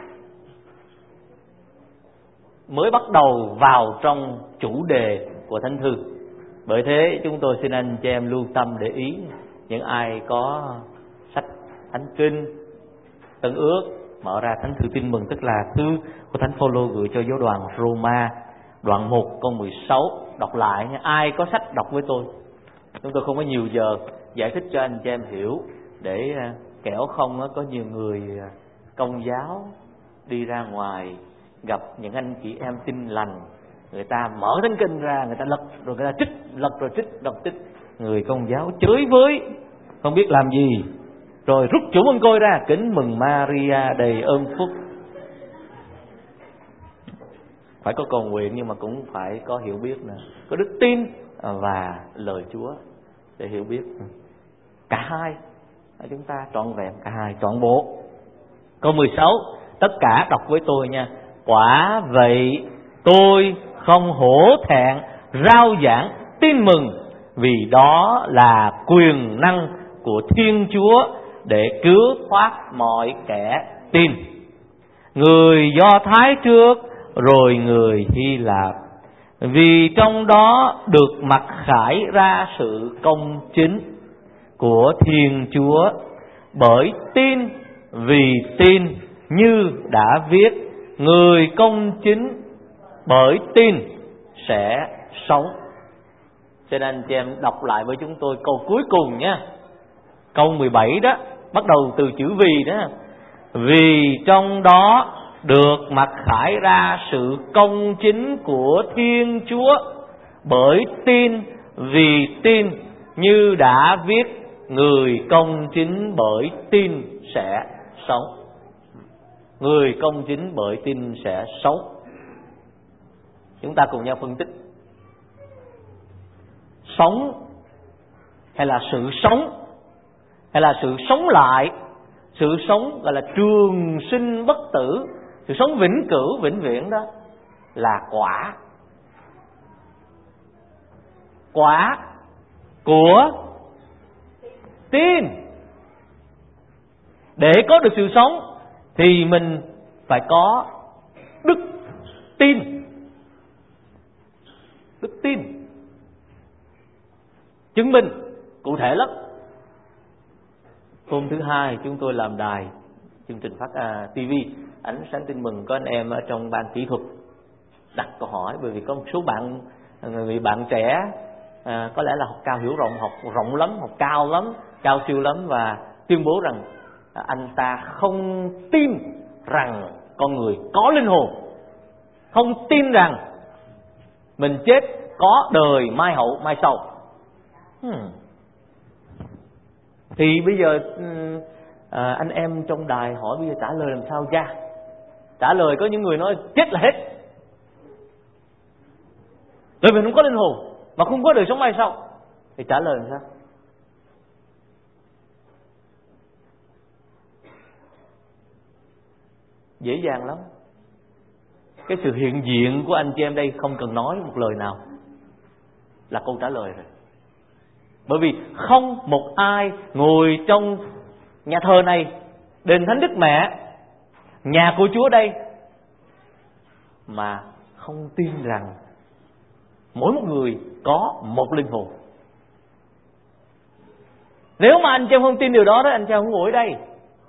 mới bắt đầu vào trong chủ đề của Thánh Thư. Bởi thế chúng tôi xin anh chị em lưu tâm để ý, những ai có sách Thánh Kinh Tân Ước mở ra Thánh Thư Tin Mừng, tức là thư của Thánh Phaolô gửi cho giáo đoàn Roma, đoạn một câu mười sáu, đọc lại nha. Ai có sách đọc với tôi. Chúng tôi không có nhiều giờ giải thích cho anh chị em hiểu, để kẻo không có nhiều người Công giáo đi ra ngoài gặp những anh chị em tin lành, người ta mở Thánh Kinh ra, người ta lật rồi người ta trích, lật rồi trích, lật trích. Người Công giáo chới với, không biết làm gì, rồi rút chủ mân côi ra, kính mừng Maria đầy ơn phúc. Phải có cầu nguyện nhưng mà cũng phải có hiểu biết nè, có đức tin và lời Chúa để hiểu biết. Cả hai, chúng ta trọn vẹn cả hai, trọn bộ. Câu mười sáu, tất cả đọc với tôi nha. Quả vậy tôi không hổ thẹn rao giảng tin mừng, vì đó là quyền năng của Thiên Chúa để cứu thoát mọi kẻ tin, người Do Thái trước rồi người Hy Lạp. Vì trong đó được mặc khải ra sự công chính của Thiên Chúa bởi tin, vì tin như đã viết, người công chính bởi tin sẽ sống. Cho nên anh chị em đọc lại với chúng tôi câu cuối cùng nhé. Câu mười bảy đó, bắt đầu từ chữ vì đó. Vì trong đó được mặc khải ra sự công chính của Thiên Chúa bởi tin, vì tin như đã viết, người công chính bởi tin sẽ sống. Người công chính bởi tin sẽ sống. Chúng ta cùng nhau phân tích. Sống hay là sự sống, hay là sự sống lại. Sự sống gọi là trường sinh bất tử, sự sống vĩnh cửu vĩnh viễn đó là quả. Quả của tin. Để có được sự sống thì mình phải có đức tin. Đức tin chứng minh cụ thể lắm. Hôm thứ hai chúng tôi làm đài chương trình phát à, ti vi Ánh Sáng Tin Mừng, có anh em ở trong ban kỹ thuật đặt câu hỏi, bởi vì có một số bạn người bạn trẻ à, có lẽ là học cao hiểu rộng, học rộng lắm, học cao lắm, cao siêu lắm, và tuyên bố rằng à, anh ta không tin rằng con người có linh hồn, không tin rằng mình chết có đời mai hậu mai sau. Hmm. Thì bây giờ à, anh em trong đài hỏi bây giờ trả lời làm sao ra? Trả lời có những người nói chết là hết, bởi vì không có linh hồn mà không có đời sống mai sau. Thì trả lời làm sao? Dễ dàng lắm. Cái sự hiện diện của anh chị em đây không cần nói một lời nào là câu trả lời rồi. Bởi vì không một ai ngồi trong nhà thờ này, đền Thánh Đức Mẹ, nhà của Chúa đây, mà không tin rằng mỗi một người có một linh hồn. Nếu mà anh chị em không tin điều đó, đó anh chị em không ngồi ở đây.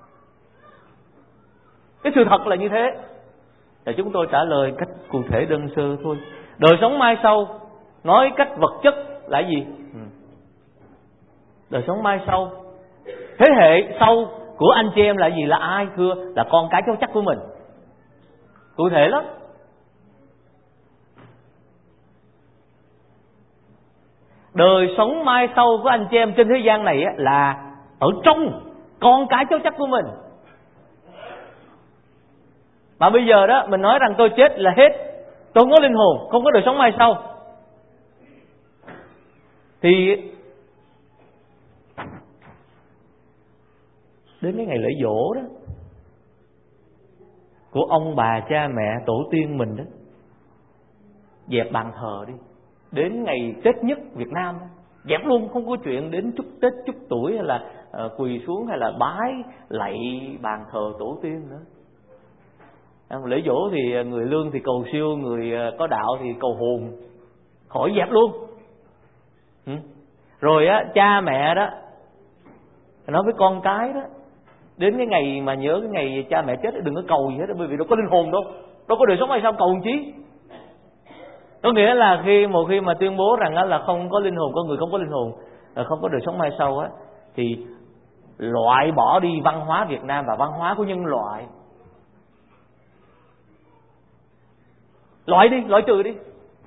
Cái sự thật là như thế. Để chúng tôi trả lời cách cụ thể đơn sơ thôi. Đời sống mai sau, nói cách vật chất là gì? Đời sống mai sau, thế hệ sau của anh chị em là gì? Là ai thưa? Là con cái cháu chắc của mình. Cụ thể lắm. Đời sống mai sau của anh chị em trên thế gian này là ở trong con cái cháu chắc của mình. Mà bây giờ đó mình nói rằng tôi chết là hết, tôi không có linh hồn, không có đời sống mai sau, thì đến cái ngày lễ giỗ đó của ông bà cha mẹ tổ tiên mình đó, dẹp bàn thờ đi. Đến ngày Tết nhất Việt Nam dẹp luôn, không có chuyện đến chúc Tết chúc tuổi hay là uh, quỳ xuống hay là bái lạy bàn thờ tổ tiên nữa. Lễ giỗ thì người lương thì cầu siêu, người có đạo thì cầu hồn, khỏi dẹp luôn. ừ. Rồi á, cha mẹ đó nói với con cái đó, đến cái ngày mà nhớ cái ngày cha mẹ chết đừng có cầu gì hết, bởi vì đâu có linh hồn đâu, đâu có đời sống hay sao cầu làm chí. Có nghĩa là khi một khi mà tuyên bố rằng là không có linh hồn, con người không có linh hồn, không có đời sống mai sau á, thì loại bỏ đi văn hóa Việt Nam và văn hóa của nhân loại. Loại đi, loại trừ đi.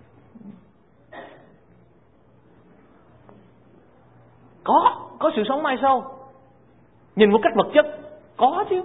Có, có sự sống mai sau. Nhìn một cách vật chất, có chứ.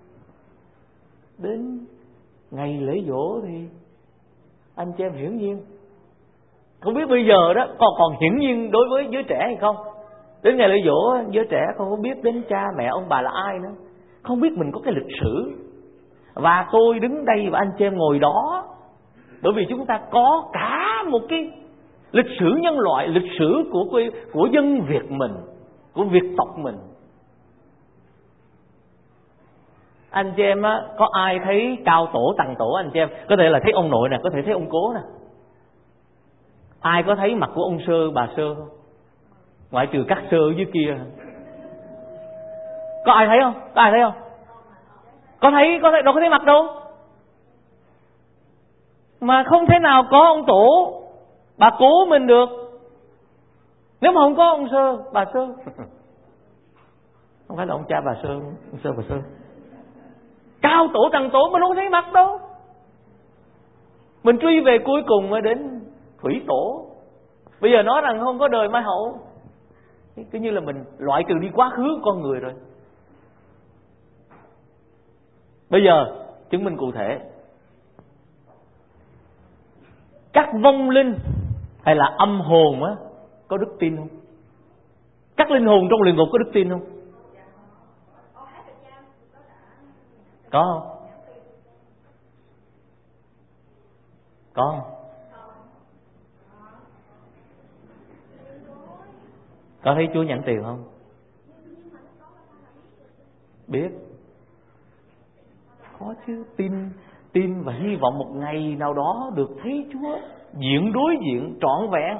Đến ngày lễ giỗ thì anh chị em hiển nhiên. Không biết bây giờ đó còn còn hiển nhiên đối với giới trẻ hay không. Đến ngày lễ giỗ, giới trẻ không có biết đến cha mẹ ông bà là ai nữa, không biết mình có cái lịch sử. Và tôi đứng đây và anh chị em ngồi đó, bởi vì chúng ta có cả một cái lịch sử nhân loại, lịch sử của của dân Việt mình, của Việt tộc mình. Anh chị em á, có ai thấy cao tổ tầng tổ anh chị em? Có thể là thấy ông nội nè, có thể thấy ông cố nè. Ai có thấy mặt của ông Sơ, bà Sơ không? Ngoại trừ các Sơ ở dưới kia. Có ai thấy không? Có ai thấy không? Có thấy, có thấy, đâu có thấy mặt đâu. Mà không thể nào có ông tổ, bà cố mình được nếu mà không có ông Sơ, bà Sơ. Không phải là ông cha bà Sơ, ông Sơ bà Sơ. Cao tổ tầng tổ mình không thấy mặt đâu. Mình truy về cuối cùng mới đến thủy tổ. Bây giờ nói rằng không có đời mai hậu, cứ như là mình loại trừ đi quá khứ của con người rồi. Bây giờ chứng minh cụ thể, các vong linh hay là âm hồn á, có đức tin không? Các linh hồn trong luyện ngục có đức tin không? Có không? Có không? Có thấy Chúa nhận tiền không? Biết. Có chứ, tin tin và hy vọng một ngày nào đó được thấy Chúa diện đối diện trọn vẹn.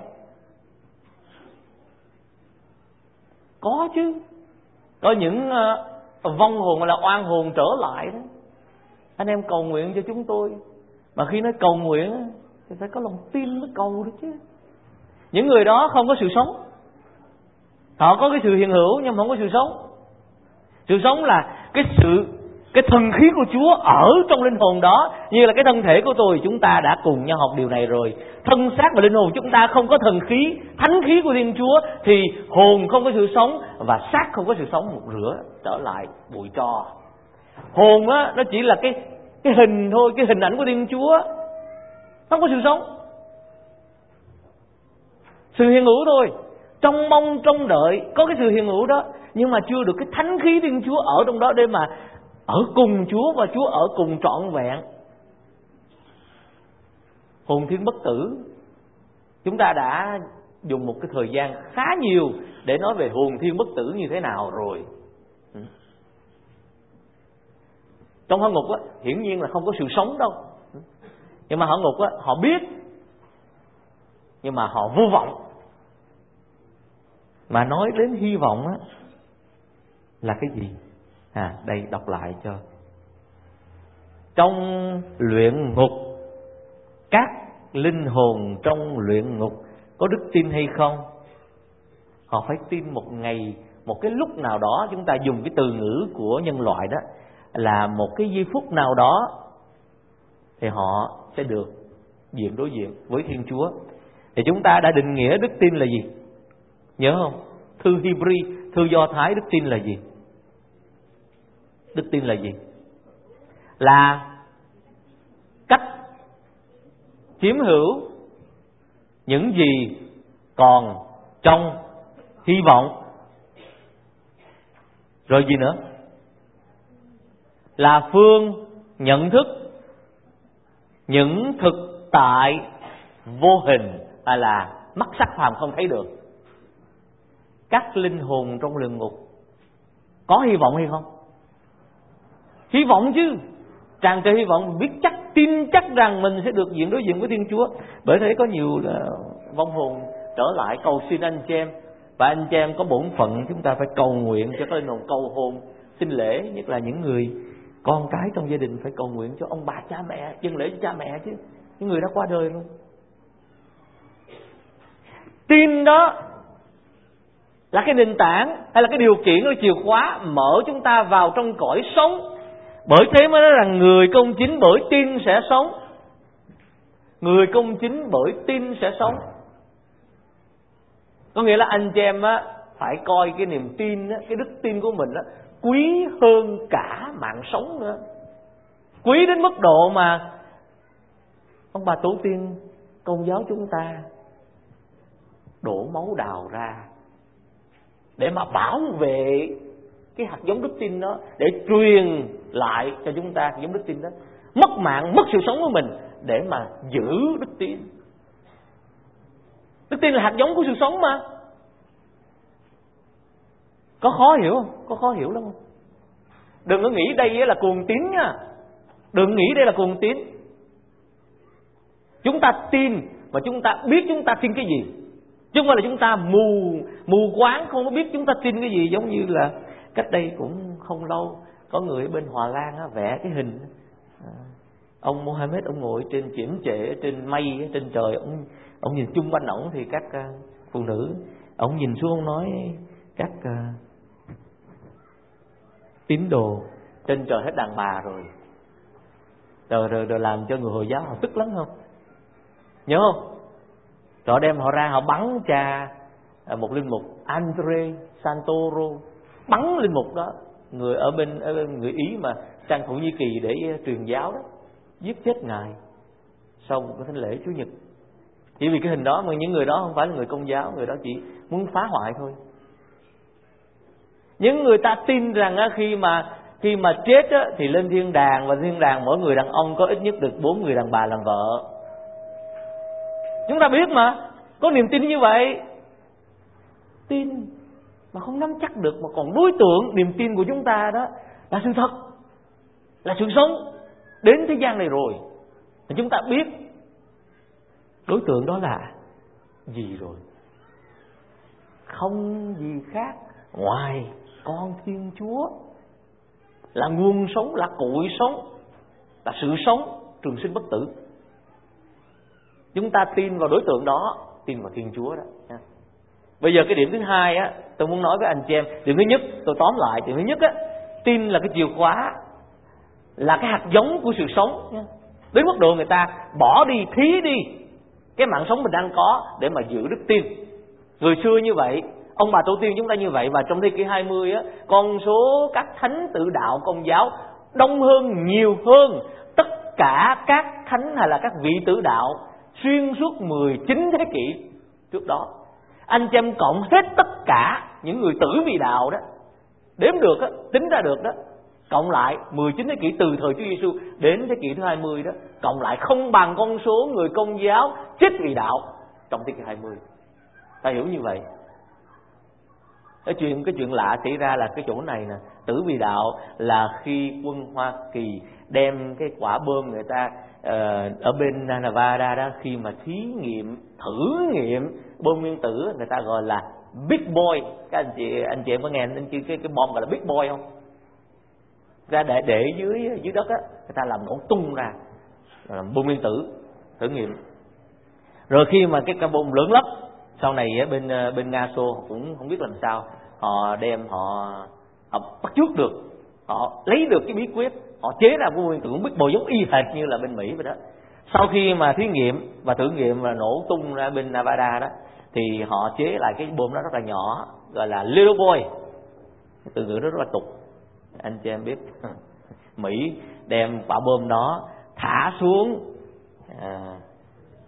Có chứ. Có những uh, vong hồn là oan hồn trở lại đó. Anh em cầu nguyện cho chúng tôi. Mà khi nói cầu nguyện thì phải có lòng tin mới cầu được chứ. Những người đó không có sự sống, họ có cái sự hiện hữu nhưng mà không có sự sống. Sự sống là cái sự cái thần khí của Chúa ở trong linh hồn đó. Như là cái thân thể của tôi, chúng ta đã cùng nhau học điều này rồi. Thân xác và linh hồn chúng ta không có thần khí, thánh khí của Thiên Chúa, thì hồn không có sự sống và xác không có sự sống, một rửa trở lại bụi tro. Hồn á, nó chỉ là cái cái hình thôi, cái hình ảnh của Thiên Chúa, không có sự sống, sự hiện hữu thôi. Trong mong trong đợi có cái sự hiện hữu đó, nhưng mà chưa được cái thánh khí Thiên Chúa ở trong đó để mà ở cùng Chúa và Chúa ở cùng trọn vẹn. Hồn thiên bất tử, chúng ta đã dùng một cái thời gian khá nhiều để nói về hồn thiên bất tử như thế nào rồi. Trong hỏa ngục á, hiển nhiên là không có sự sống đâu. Nhưng mà hỏa ngục á, họ biết, nhưng mà họ vô vọng. Mà nói đến hy vọng á, là cái gì? À, đây đọc lại cho. Trong luyện ngục, các linh hồn trong luyện ngục có đức tin hay không? Họ phải tin một ngày, một cái lúc nào đó. Chúng ta dùng cái từ ngữ của nhân loại đó là một cái giây phút nào đó thì họ sẽ được diện đối diện với Thiên Chúa. Thì chúng ta đã định nghĩa đức tin là gì? Nhớ không? Thư Hebrew, thư Do Thái, đức tin là gì? Đức tin là gì? Là chiếm hữu những gì còn trong hy vọng. Rồi gì nữa? Là phương nhận thức những thực tại vô hình, hay là mắt sắc phàm không thấy được. Các linh hồn trong luyện ngục có hy vọng hay không? Hy vọng chứ, tràn trề hy vọng, biết chắc, tin chắc rằng mình sẽ được diện đối diện với Thiên Chúa. Bởi thế có nhiều uh, vong hồn trở lại cầu xin anh chị em, và anh chị em có bổn phận chúng ta phải cầu nguyện cho cái linh hồn, cầu hôn, xin lễ, nhất là những người con cái trong gia đình phải cầu nguyện cho ông bà cha mẹ, dâng lễ cho cha mẹ chứ, những người đã qua đời luôn. Tin đó là cái nền tảng, hay là cái điều kiện, là chìa khóa mở chúng ta vào trong cõi sống. Bởi thế mới nói rằng người công chính bởi tin sẽ sống. Người công chính bởi tin sẽ sống. Có nghĩa là anh chị em á, phải coi cái niềm tin á, cái đức tin của mình á, quý hơn cả mạng sống nữa. Quý đến mức độ mà ông bà tổ tiên Công giáo chúng ta đổ máu đào ra để mà bảo vệ cái hạt giống đức tin đó, để truyền lại cho chúng ta hạt giống đức tin đó, mất mạng, mất sự sống của mình để mà giữ đức tin. Đức tin là hạt giống của sự sống mà. Có khó hiểu không? Có khó hiểu lắm không? Đừng có nghĩ đây là cuồng tín nha. Đừng nghĩ đây là cuồng tín. Chúng ta tin và chúng ta biết chúng ta tin cái gì, chứ không phải là chúng ta mù mù quáng không có biết chúng ta tin cái gì. Giống như là cách đây cũng không lâu, có người ở bên Hòa Lan á, vẽ cái hình ông Mohammed, ông ngồi trên chiểm trệ trên mây trên trời, ông ông nhìn chung quanh ổng thì các uh, phụ nữ, ông nhìn xuống ông nói các uh, tín đồ trên trời hết đàn bà rồi. Rồi, rồi rồi làm cho người Hồi giáo họ tức lắm không? Nhớ không? Rồi đem họ ra họ bắn cha một linh mục Andre Santoro, bắn linh mục đó, người ở bên, ở bên người Ý mà sang Thổ Nhĩ Kỳ để truyền giáo đó, giết chết ngài sau một cái thánh lễ Chủ nhật. Chỉ vì cái hình đó mà những người đó không phải là người Công giáo, người đó chỉ muốn phá hoại thôi. Những người ta tin rằng á, khi mà khi mà chết á, thì lên thiên đàng, và thiên đàng mỗi người đàn ông có ít nhất được bốn người đàn bà làm vợ. Chúng ta biết mà, có niềm tin như vậy. Tin mà không nắm chắc được, mà còn đối tượng niềm tin của chúng ta đó là sự thật, là sự sống đến thế gian này rồi, thì chúng ta biết đối tượng đó là gì rồi. Không gì khác ngoài con Thiên Chúa, là nguồn sống, là cội sống, là sự sống trường sinh bất tử. Chúng ta tin vào đối tượng đó, tin vào Thiên Chúa đó. Bây giờ cái điểm thứ hai á, tôi muốn nói với anh chị em. Điểm thứ nhất, tôi tóm lại, điểm thứ nhất á, tin là cái chìa khóa, là cái hạt giống của sự sống. Đến mức độ người ta bỏ đi, thí đi cái mạng sống mình đang có để mà giữ đức tin. Người xưa như vậy, ông bà tổ tiên chúng ta như vậy. Và trong thế kỷ hai mươi á, con số các thánh tự đạo Công giáo đông hơn, nhiều hơn tất cả các thánh hay là các vị tử đạo xuyên suốt mười chín thế kỷ trước đó. Anh chị em cộng hết tất cả những người tử vì đạo đó, đếm được á, tính ra được đó, cộng lại mười chín thế kỷ từ thời Chúa Giêsu đến thế kỷ thứ hai mươi đó, cộng lại không bằng con số người Công giáo chết vì đạo trong thế kỷ hai mươi. Ta hiểu như vậy. Cái chuyện cái chuyện lạ xảy ra là cái chỗ này nè, tử vì đạo là khi quân Hoa Kỳ đem cái quả bom người ta uh, ở bên Nevada đó, khi mà thí nghiệm thử nghiệm bom nguyên tử, người ta gọi là Big Boy. Các anh chị anh chị em có nghe anh chị cái cái bom gọi là Big Boy không? Ra để để dưới dưới đất á, người ta làm nổ tung ra, làm bom nguyên tử thử nghiệm. Rồi khi mà cái cái bom lớn lắm, sau này bên bên Nga Xô cũng không biết làm sao, họ đem họ họ bắt chước được, họ lấy được cái bí quyết, họ chế ra bom nguyên tử Big Boy giống y hệt như là bên Mỹ vậy đó. Sau khi mà thí nghiệm và thử nghiệm và nổ tung ra bên Nevada đó, thì họ chế lại cái bom đó rất là nhỏ, gọi là Little Boy. Từ ngữ đó rất là tục, anh chị em biết. Mỹ đem quả bom đó thả xuống à,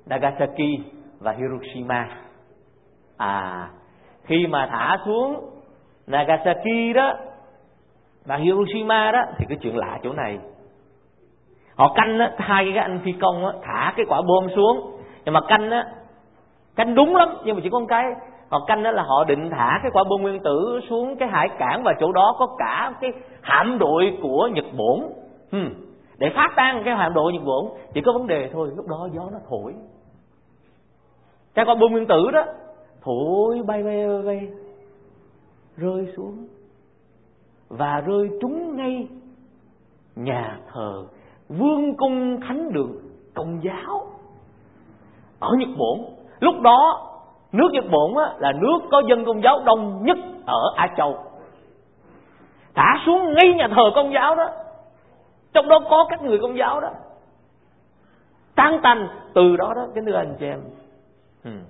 Nagasaki và Hiroshima. À, khi mà thả xuống Nagasaki đó và Hiroshima đó thì cái chuyện lạ chỗ này. Họ canh á, hai cái anh phi công á, thả cái quả bom xuống, nhưng mà canh á, canh đúng lắm, nhưng mà chỉ có một cái họ canh đó là họ định thả cái quả bom nguyên tử xuống cái hải cảng, và chỗ đó có cả cái hạm đội của Nhật Bổn, hmm. để phá tan cái hạm đội Nhật Bổn. Chỉ có vấn đề thôi, lúc đó gió nó thổi cái quả bom nguyên tử đó, thổi bay bay bay, bay rơi xuống và rơi trúng ngay nhà thờ Vương cung Thánh đường Công giáo ở Nhật Bổn. Lúc đó nước Nhật Bổn á, là nước có dân Công giáo đông nhất ở Á Châu. Thả xuống ngay nhà thờ Công giáo đó, trong đó có các người Công giáo đó, tan tành từ đó đó cái nước anh chị em. Hmm.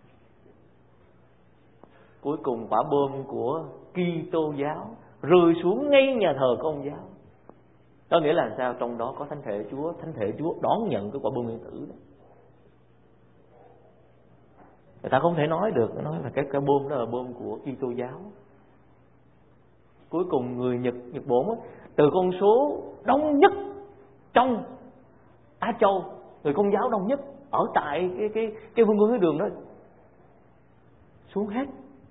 Cuối cùng quả bom của Kitô giáo rơi xuống ngay nhà thờ Công giáo. Có nghĩa là sao? Trong đó có thánh thể Chúa, thánh thể Chúa đón nhận cái quả bom nguyên tử đó. Người ta không thể nói được, nói là cái cái bom đó là bom của Kitô giáo. Cuối cùng người Nhật Nhật Bổn á, từ con số đông nhất trong Á Châu, người Công giáo đông nhất ở tại cái cái cái vương quốc Thánh đường đó, xuống hết,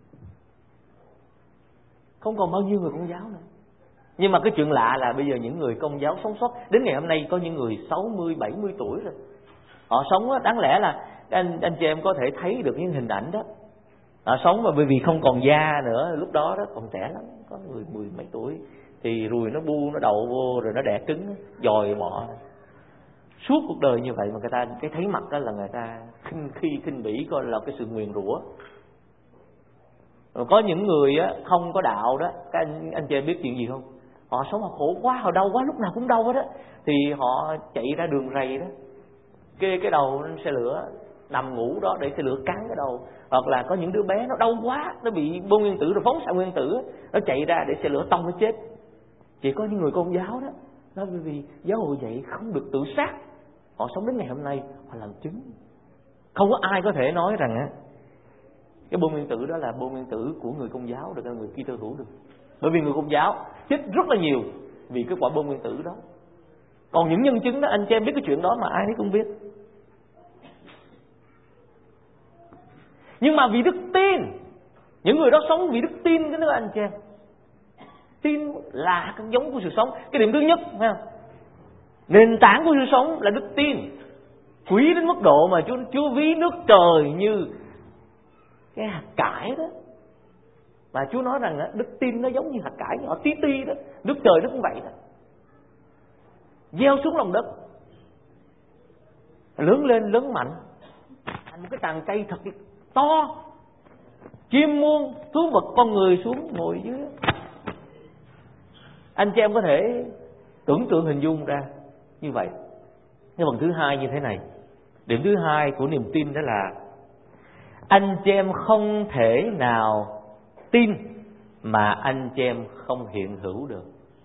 không còn bao nhiêu người Công giáo nữa. Nhưng mà cái chuyện lạ là bây giờ những người Công giáo sống sót đến ngày hôm nay, có những người sáu mươi, bảy mươi tuổi rồi, họ sống á, đáng lẽ là anh anh chị em có thể thấy được những hình ảnh đó. Họ sống mà bởi vì không còn da nữa, lúc đó đó còn trẻ lắm, có người mười mấy tuổi thì ruồi nó bu nó đậu vô rồi nó đẻ trứng, dòi bọ suốt cuộc đời như vậy, mà người ta cái thấy mặt đó là người ta khinh khi khinh bỉ, coi là cái sự nguyền rủa. Rồi có những người á không có đạo đó, các anh anh chị em biết chuyện gì không? Họ sống họ khổ quá, họ đau quá, lúc nào cũng đau hết đó, thì họ chạy ra đường rầy đó, kê cái đầu lên xe lửa, nằm ngủ đó để xe lửa cắn cái đầu. Hoặc là có những đứa bé nó đau quá, nó bị bom nguyên tử rồi phóng xạ nguyên tử, nó chạy ra để xe lửa tông nó chết. Chỉ có những người Công giáo đó, nó bởi vì giáo hội dạy không được tự sát, họ sống đến ngày hôm nay họ làm chứng. Không có ai có thể nói rằng á cái bom nguyên tử đó là bom nguyên tử của người Công giáo được, người Kitô hữu được. Bởi vì người Công giáo chết rất là nhiều vì cái quả bom nguyên tử đó. Còn những nhân chứng đó, anh chị em biết cái chuyện đó mà ai nấy cũng biết. Nhưng mà vì đức tin, những người đó sống vì đức tin cái đó anh chị em. Tin là cái giống của sự sống. Cái điểm thứ nhất ha, nền tảng của sự sống là đức tin. Quý đến mức độ mà Chúa, Chúa ví nước trời như cái hạt cải đó. Mà Chúa nói rằng đức tin nó giống như hạt cải nhỏ tí ti đó. Nước trời nó cũng vậy đó, gieo xuống lòng đất, lớn lên lớn mạnh thành một cái tàn cây thật to, chim muôn thú vật con người xuống ngồi dưới. Anh chị em có thể tưởng tượng hình dung ra như vậy. Nhưng phần thứ hai như thế này, điểm thứ hai của niềm tin đó là anh chị em không thể nào tin mà anh chị em không hiện hữu được.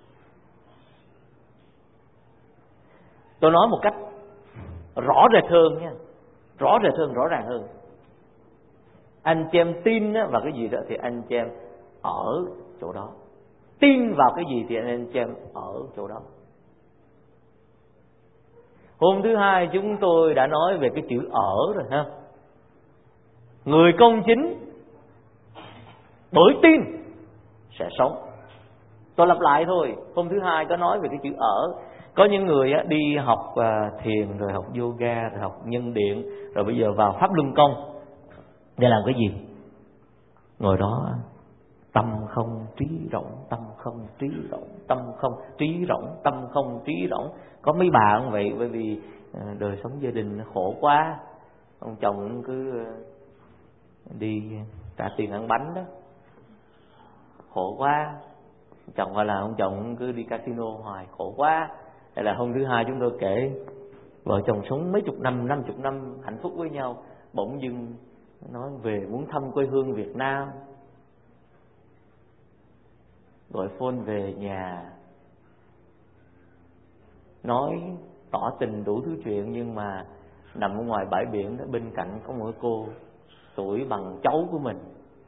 Tôi nói một cách rõ rệt hơn nha, rõ rệt hơn, rõ ràng hơn. Anh chị em tin vào cái gì đó thì anh chị em ở chỗ đó. Tin vào cái gì thì anh chị em ở chỗ đó. Hôm thứ hai chúng tôi đã nói về cái chữ ở rồi ha. Người công chính bởi tin sẽ sống. Tôi lặp lại thôi. Hôm thứ hai có nói về cái chữ ở. Có những người đi học thiền, rồi học yoga, rồi học nhân điện, rồi bây giờ vào pháp luân công để làm cái gì? Ngồi đó tâm không trí rỗng, tâm không trí rỗng, tâm không trí rỗng, tâm không trí rỗng. Có mấy bà cũng vậy, bởi vì đời sống gia đình nó khổ quá, ông chồng cứ đi trả tiền ăn bánh đó, khổ quá. Chồng gọi là ông chồng cứ đi casino hoài, khổ quá. Đây là hôm thứ hai chúng tôi kể vợ chồng sống mấy chục năm, năm chục năm hạnh phúc với nhau, bỗng dưng nói về muốn thăm quê hương Việt Nam, gọi phone về nhà, nói tỏ tình đủ thứ chuyện, nhưng mà nằm ở ngoài bãi biển đó, bên cạnh có một cô tuổi bằng cháu của mình.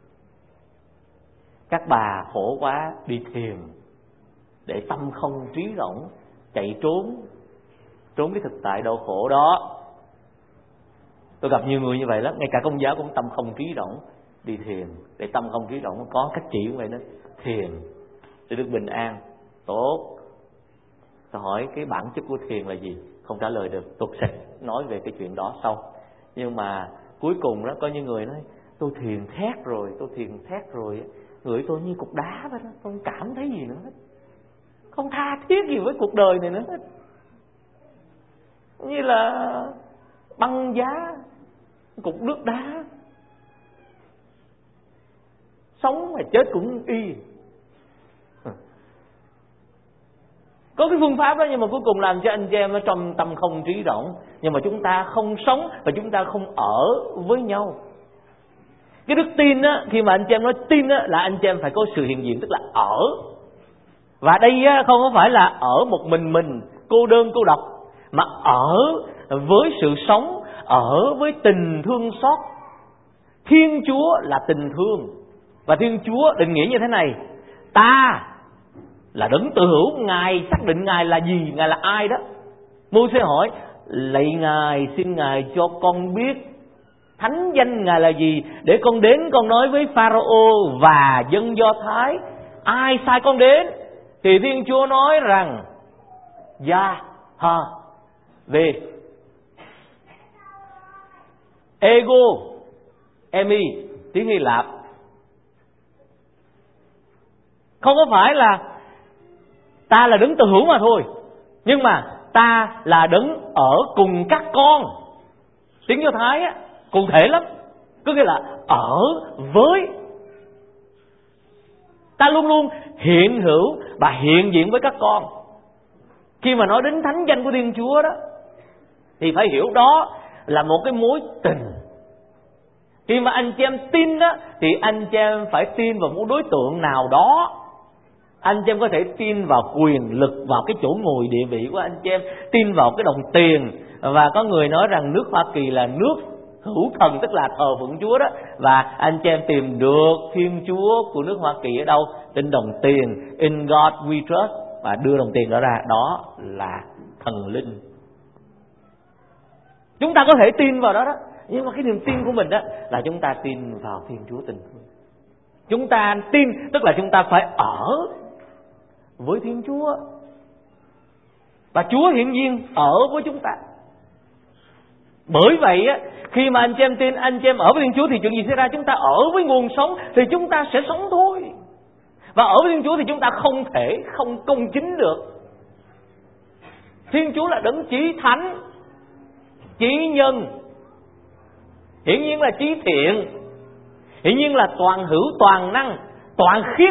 Các bà khổ quá đi thiền để tâm không trí rỗng, chạy trốn trốn cái thực tại đau khổ đó. Tôi gặp nhiều người như vậy lắm, ngay cả công giáo cũng tâm không trí rỗng đi thiền để tâm không trí rỗng. Có cách chỉ như vậy đó, thiền để được bình an. Tốt. Tôi hỏi cái bản chất của thiền là gì? Không trả lời được. Tôi sẽ nói về cái chuyện đó sau. Nhưng mà cuối cùng đó có những người nói tôi thiền thét rồi, tôi thiền thét rồi, người tôi như cục đá vậy đó, tôi không cảm thấy gì nữa hết, không tha thiết gì với cuộc đời này nữa hết, như là băng giá, cục nước đá, sống mà chết cũng y. Có cái phương pháp đó, nhưng mà cuối cùng làm cho anh chị em ở trong tâm không trí rỗng, nhưng mà chúng ta không sống và chúng ta không ở với nhau. Cái đức tin á, khi mà anh chị em nói tin á, là anh chị em phải có sự hiện diện, tức là ở. Và đây á, không có phải là ở một mình mình cô đơn cô độc, mà ở với sự sống, ở với tình thương xót. Thiên Chúa là tình thương, và Thiên Chúa định nghĩa như thế này: ta là đấng tự hữu. Ngài xác định Ngài là gì, Ngài là ai đó. Mô-sê hỏi: lạy Ngài, xin Ngài cho con biết thánh danh Ngài là gì, để con đến con nói với Pharaoh và dân Do Thái. Ai sai con đến? Thì Thiên Chúa nói rằng Ya Ha Về Ego Emi, tiếng Hy Lạp. Không có phải là ta là đấng tự hữu mà thôi, nhưng mà ta là đấng ở cùng các con. Tiếng Do Thái á, cụ thể lắm, có nghĩa là ở với. Ta luôn luôn hiện hữu và hiện diện với các con. Khi mà nói đến thánh danh của Thiên Chúa đó, thì phải hiểu đó là một cái mối tình. Khi mà anh chị em tin đó, thì anh chị em phải tin vào một đối tượng nào đó. Anh chị em có thể tin vào quyền lực, vào cái chỗ ngồi địa vị của anh chị em, tin vào cái đồng tiền. Và có người nói rằng nước Hoa Kỳ là nước hữu thần, tức là thờ phượng Chúa đó. Và anh chị em tìm được Thiên Chúa của nước Hoa Kỳ ở đâu? Trên đồng tiền. In God we trust. Và đưa đồng tiền đó ra, đó là thần linh. Chúng ta có thể tin vào đó đó, nhưng mà cái niềm tin của mình đó là chúng ta tin vào Thiên Chúa tình thương. Chúng ta tin tức là chúng ta phải ở với Thiên Chúa, và Chúa hiện nhiên ở với chúng ta. Bởi vậy á, khi mà anh chị em tin, anh chị em ở với Thiên Chúa, thì chuyện gì xảy ra? Chúng ta ở với nguồn sống thì chúng ta sẽ sống thôi. Và ở với Thiên Chúa thì chúng ta không thể không công chính được. Thiên Chúa là đấng chí thánh, chí nhân, hiển nhiên là chí thiện, hiển nhiên là toàn hữu, toàn năng, toàn khiết,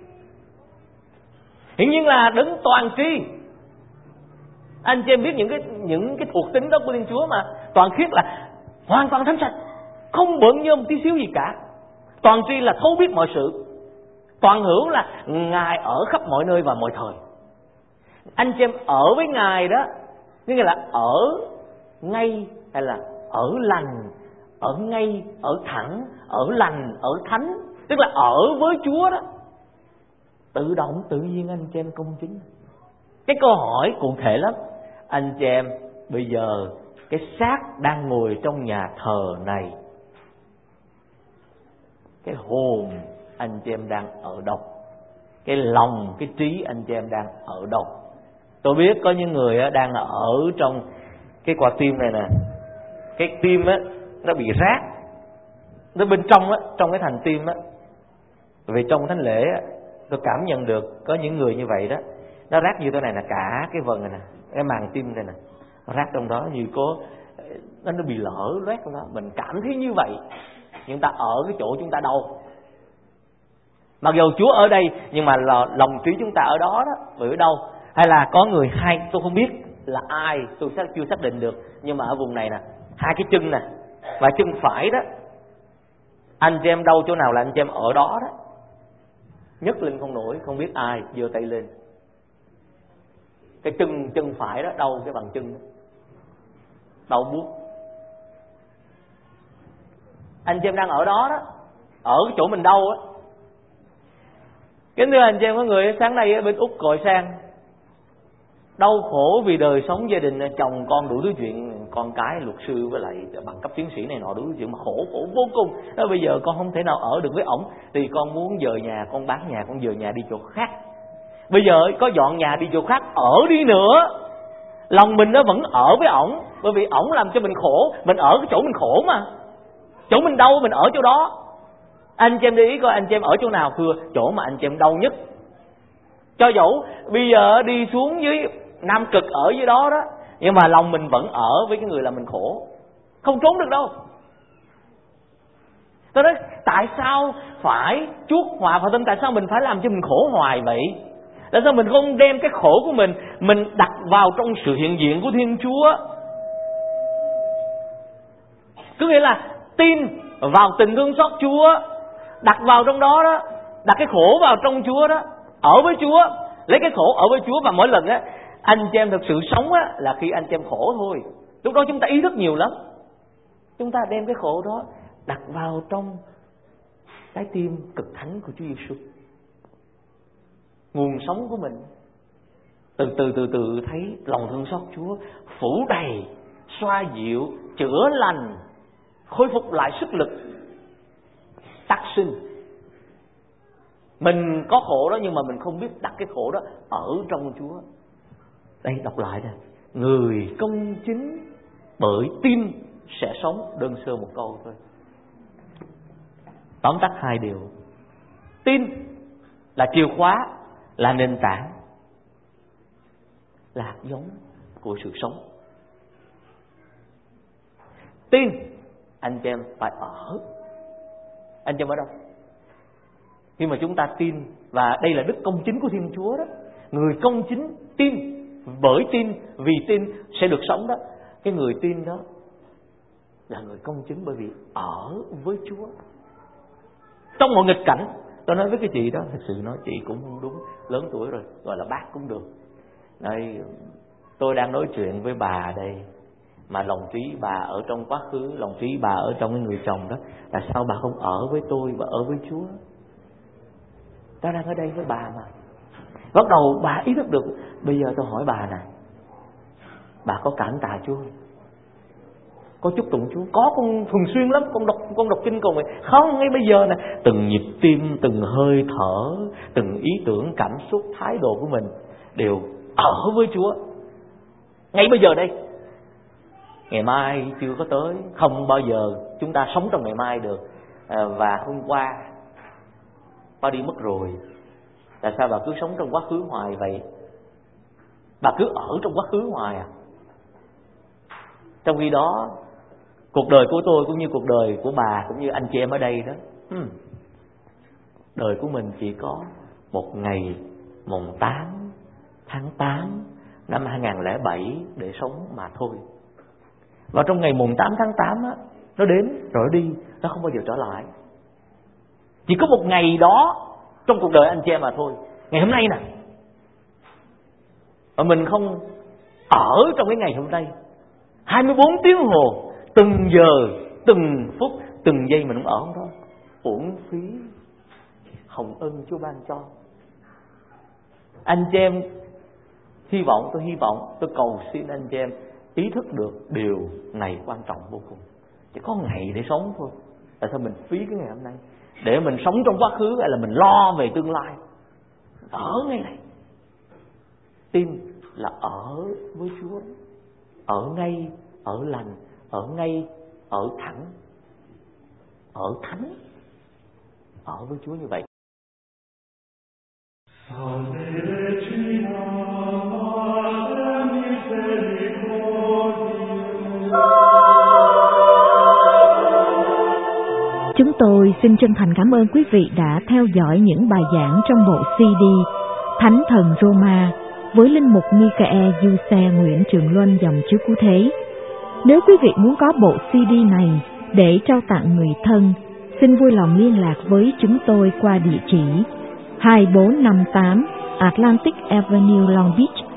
hiển nhiên là đấng toàn tri. Anh chị em biết những cái những cái thuộc tính đó của Thiên Chúa mà. Toàn khiết là hoàn toàn thánh sạch, không bận nhơ một tí xíu gì cả. Toàn tri là thấu biết mọi sự. Toàn hữu là Ngài ở khắp mọi nơi và mọi thời. Anh chị em ở với Ngài đó, nghĩa là ở ngay hay là ở lành, ở ngay, ở thẳng, ở lành, ở thánh, tức là ở với Chúa đó. Tự động tự nhiên anh chị em công chính. Cái câu hỏi cụ thể lắm: anh chị em bây giờ cái xác đang ngồi trong nhà thờ này, cái hồn anh chị em đang ở đâu? Cái lòng, cái trí anh chị em đang ở đâu? Tôi biết có những người đang ở trong cái quả tim này nè. Cái tim á nó bị rát, nó bên trong á, trong cái thành tim á. Vì trong thánh lễ á, tôi cảm nhận được có những người như vậy đó, nó rát như thế này nè, cả cái vần này nè, cái màng tim này nè, nó rát trong đó như có nó nó bị lở loét trong đó. Mình cảm thấy như vậy, nhưng ta ở cái chỗ chúng ta đâu? Mặc dù Chúa ở đây, nhưng mà lòng trí chúng ta ở đó đó. Vì ở đâu? Hay là có người hai, tôi không biết là ai, tôi chưa xác định được, nhưng mà ở vùng này nè, hai cái chân nè và chân phải đó, anh chị em đâu chỗ nào là anh chị em ở đó đó. Nhấc lên không nổi, không biết ai giơ tay lên. Cái chân chân phải đó, đâu cái bàn chân đó, đau buốt. anh chị em đang ở đó đó, ở cái chỗ mình đau á. Kính thưa anh chị em, có người sáng nay ở bên Úc gọi sang, đau khổ vì đời sống gia đình, chồng con đủ thứ chuyện, con cái luật sư với lại bằng cấp tiến sĩ này nọ đủ thứ chuyện mà khổ khổ vô cùng. Đó, bây giờ con không thể nào ở được với ổng thì con muốn dời nhà, con bán nhà, con dời nhà đi chỗ khác. Bây giờ có dọn nhà đi chỗ khác ở đi nữa, lòng mình nó vẫn ở với ổng, bởi vì ổng làm cho mình khổ. Mình ở cái chỗ mình khổ mà, chỗ mình đau mình ở chỗ đó. Anh chị em để ý coi, anh chị em ở chỗ nào thưa? Chỗ mà anh chị em đau nhất. Cho dẫu bây giờ đi xuống dưới Nam Cực ở dưới đó đó, nhưng mà lòng mình vẫn ở với cái người làm mình khổ, không trốn được đâu. Tôi nói tại sao phải chuốc hòa vào tâm, tại sao mình phải làm cho mình khổ hoài vậy? Tại sao mình không đem cái khổ của mình mình đặt vào trong sự hiện diện của Thiên Chúa? Có nghĩa là tin vào tình thương xót Chúa, đặt vào trong đó đó, đặt cái khổ vào trong Chúa đó, ở với Chúa, lấy cái khổ ở với Chúa. Và mỗi lần á anh chị em thực sự sống á là khi anh chị em khổ thôi. Lúc đó chúng ta ý thức nhiều lắm. Chúng ta đem cái khổ đó đặt vào trong trái tim cực thánh của Chúa Giêsu, nguồn sống của mình. Từ từ từ từ thấy lòng thương xót Chúa phủ đầy, xoa dịu, chữa lành, khôi phục lại sức lực, tác sinh. Mình có khổ đó nhưng mà mình không biết đặt cái khổ đó ở trong Chúa. Đây đọc lại nè, người công chính bởi tin sẽ sống, đơn sơ một câu thôi. Tóm tắt hai điều. Tin là chìa khóa, là nền tảng, là hạt giống của sự sống. Tin anh chị em phải ở. Anh chị em ở đâu? Khi mà chúng ta tin, và đây là đức công chính của Thiên Chúa đó. Người công chính tin, bởi tin, vì tin sẽ được sống đó. Cái người tin đó là người công chính bởi vì ở với Chúa trong mọi nghịch cảnh. Tôi nói với cái chị đó, thật sự nói chị cũng không đúng, lớn tuổi rồi, gọi là bác cũng được. Đây, tôi đang nói chuyện với bà đây, mà lòng trí bà ở trong quá khứ, lòng trí bà ở trong cái người chồng đó. Tại sao bà không ở với tôi và ở với Chúa? Ta đang ở đây với bà mà. Bắt đầu bà ý thức được. Bây giờ tôi hỏi bà nè, bà có cảm tạ Chúa không? Có chúc tụng Chúa? Có, con thường xuyên lắm, con đọc con đọc kinh cùng vậy. Không, ngay bây giờ nè, từng nhịp tim, từng hơi thở, từng ý tưởng, cảm xúc, thái độ của mình đều ở với Chúa. Ngay bây giờ đây. Ngày mai chưa có tới, không bao giờ chúng ta sống trong ngày mai được. à, Và hôm qua bà đi mất rồi. Tại sao bà cứ sống trong quá khứ hoài vậy? Bà cứ ở trong quá khứ hoài à? Trong khi đó cuộc đời của tôi cũng như cuộc đời của bà, cũng như anh chị em ở đây đó, hmm. đời của mình chỉ có một ngày mùng tám tháng tám năm hai nghìn không trăm lẻ bảy để sống mà thôi. Và trong ngày mùng tám tháng tám á, nó đến rồi đi, nó không bao giờ trở lại. Chỉ có một ngày đó trong cuộc đời anh chị em mà thôi. Ngày hôm nay nè, mà mình không ở trong cái ngày hôm nay, hai mươi bốn tiếng hồ, từng giờ, từng phút, từng giây mình không ở đó, uổng phí hồng ân Chúa ban cho. Anh chị em hy vọng, tôi hy vọng, tôi cầu xin anh chị em ý thức được điều này quan trọng vô cùng. Chỉ có ngày để sống thôi. Tại sao mình phí cái ngày hôm nay để mình sống trong quá khứ, hay là mình lo về tương lai? Ở ngay này. Tin là ở với Chúa, ở ngay, ở lành, ở ngay, ở thẳng, ở thánh, ở với Chúa như vậy. Chúng tôi xin chân thành cảm ơn quý vị đã theo dõi những bài giảng trong bộ xê đê Thánh Thần Roma với linh mục Michael Giuse Nguyễn Trường Luân dòng Chúa Cứu Thế. Nếu quý vị muốn có bộ xê đê này để trao tặng người thân, xin vui lòng liên lạc với chúng tôi qua địa chỉ hai bốn năm tám Atlantic Avenue, Long Beach,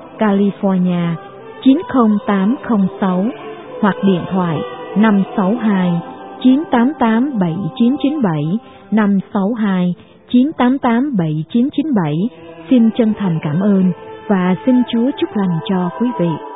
California chín không tám không sáu hoặc điện thoại năm sáu hai chín tám tám bảy chín chín bảy năm sáu hai chín tám tám bảy chín chín bảy. Xin chân thành cảm ơn và xin Chúa chúc lành cho quý vị.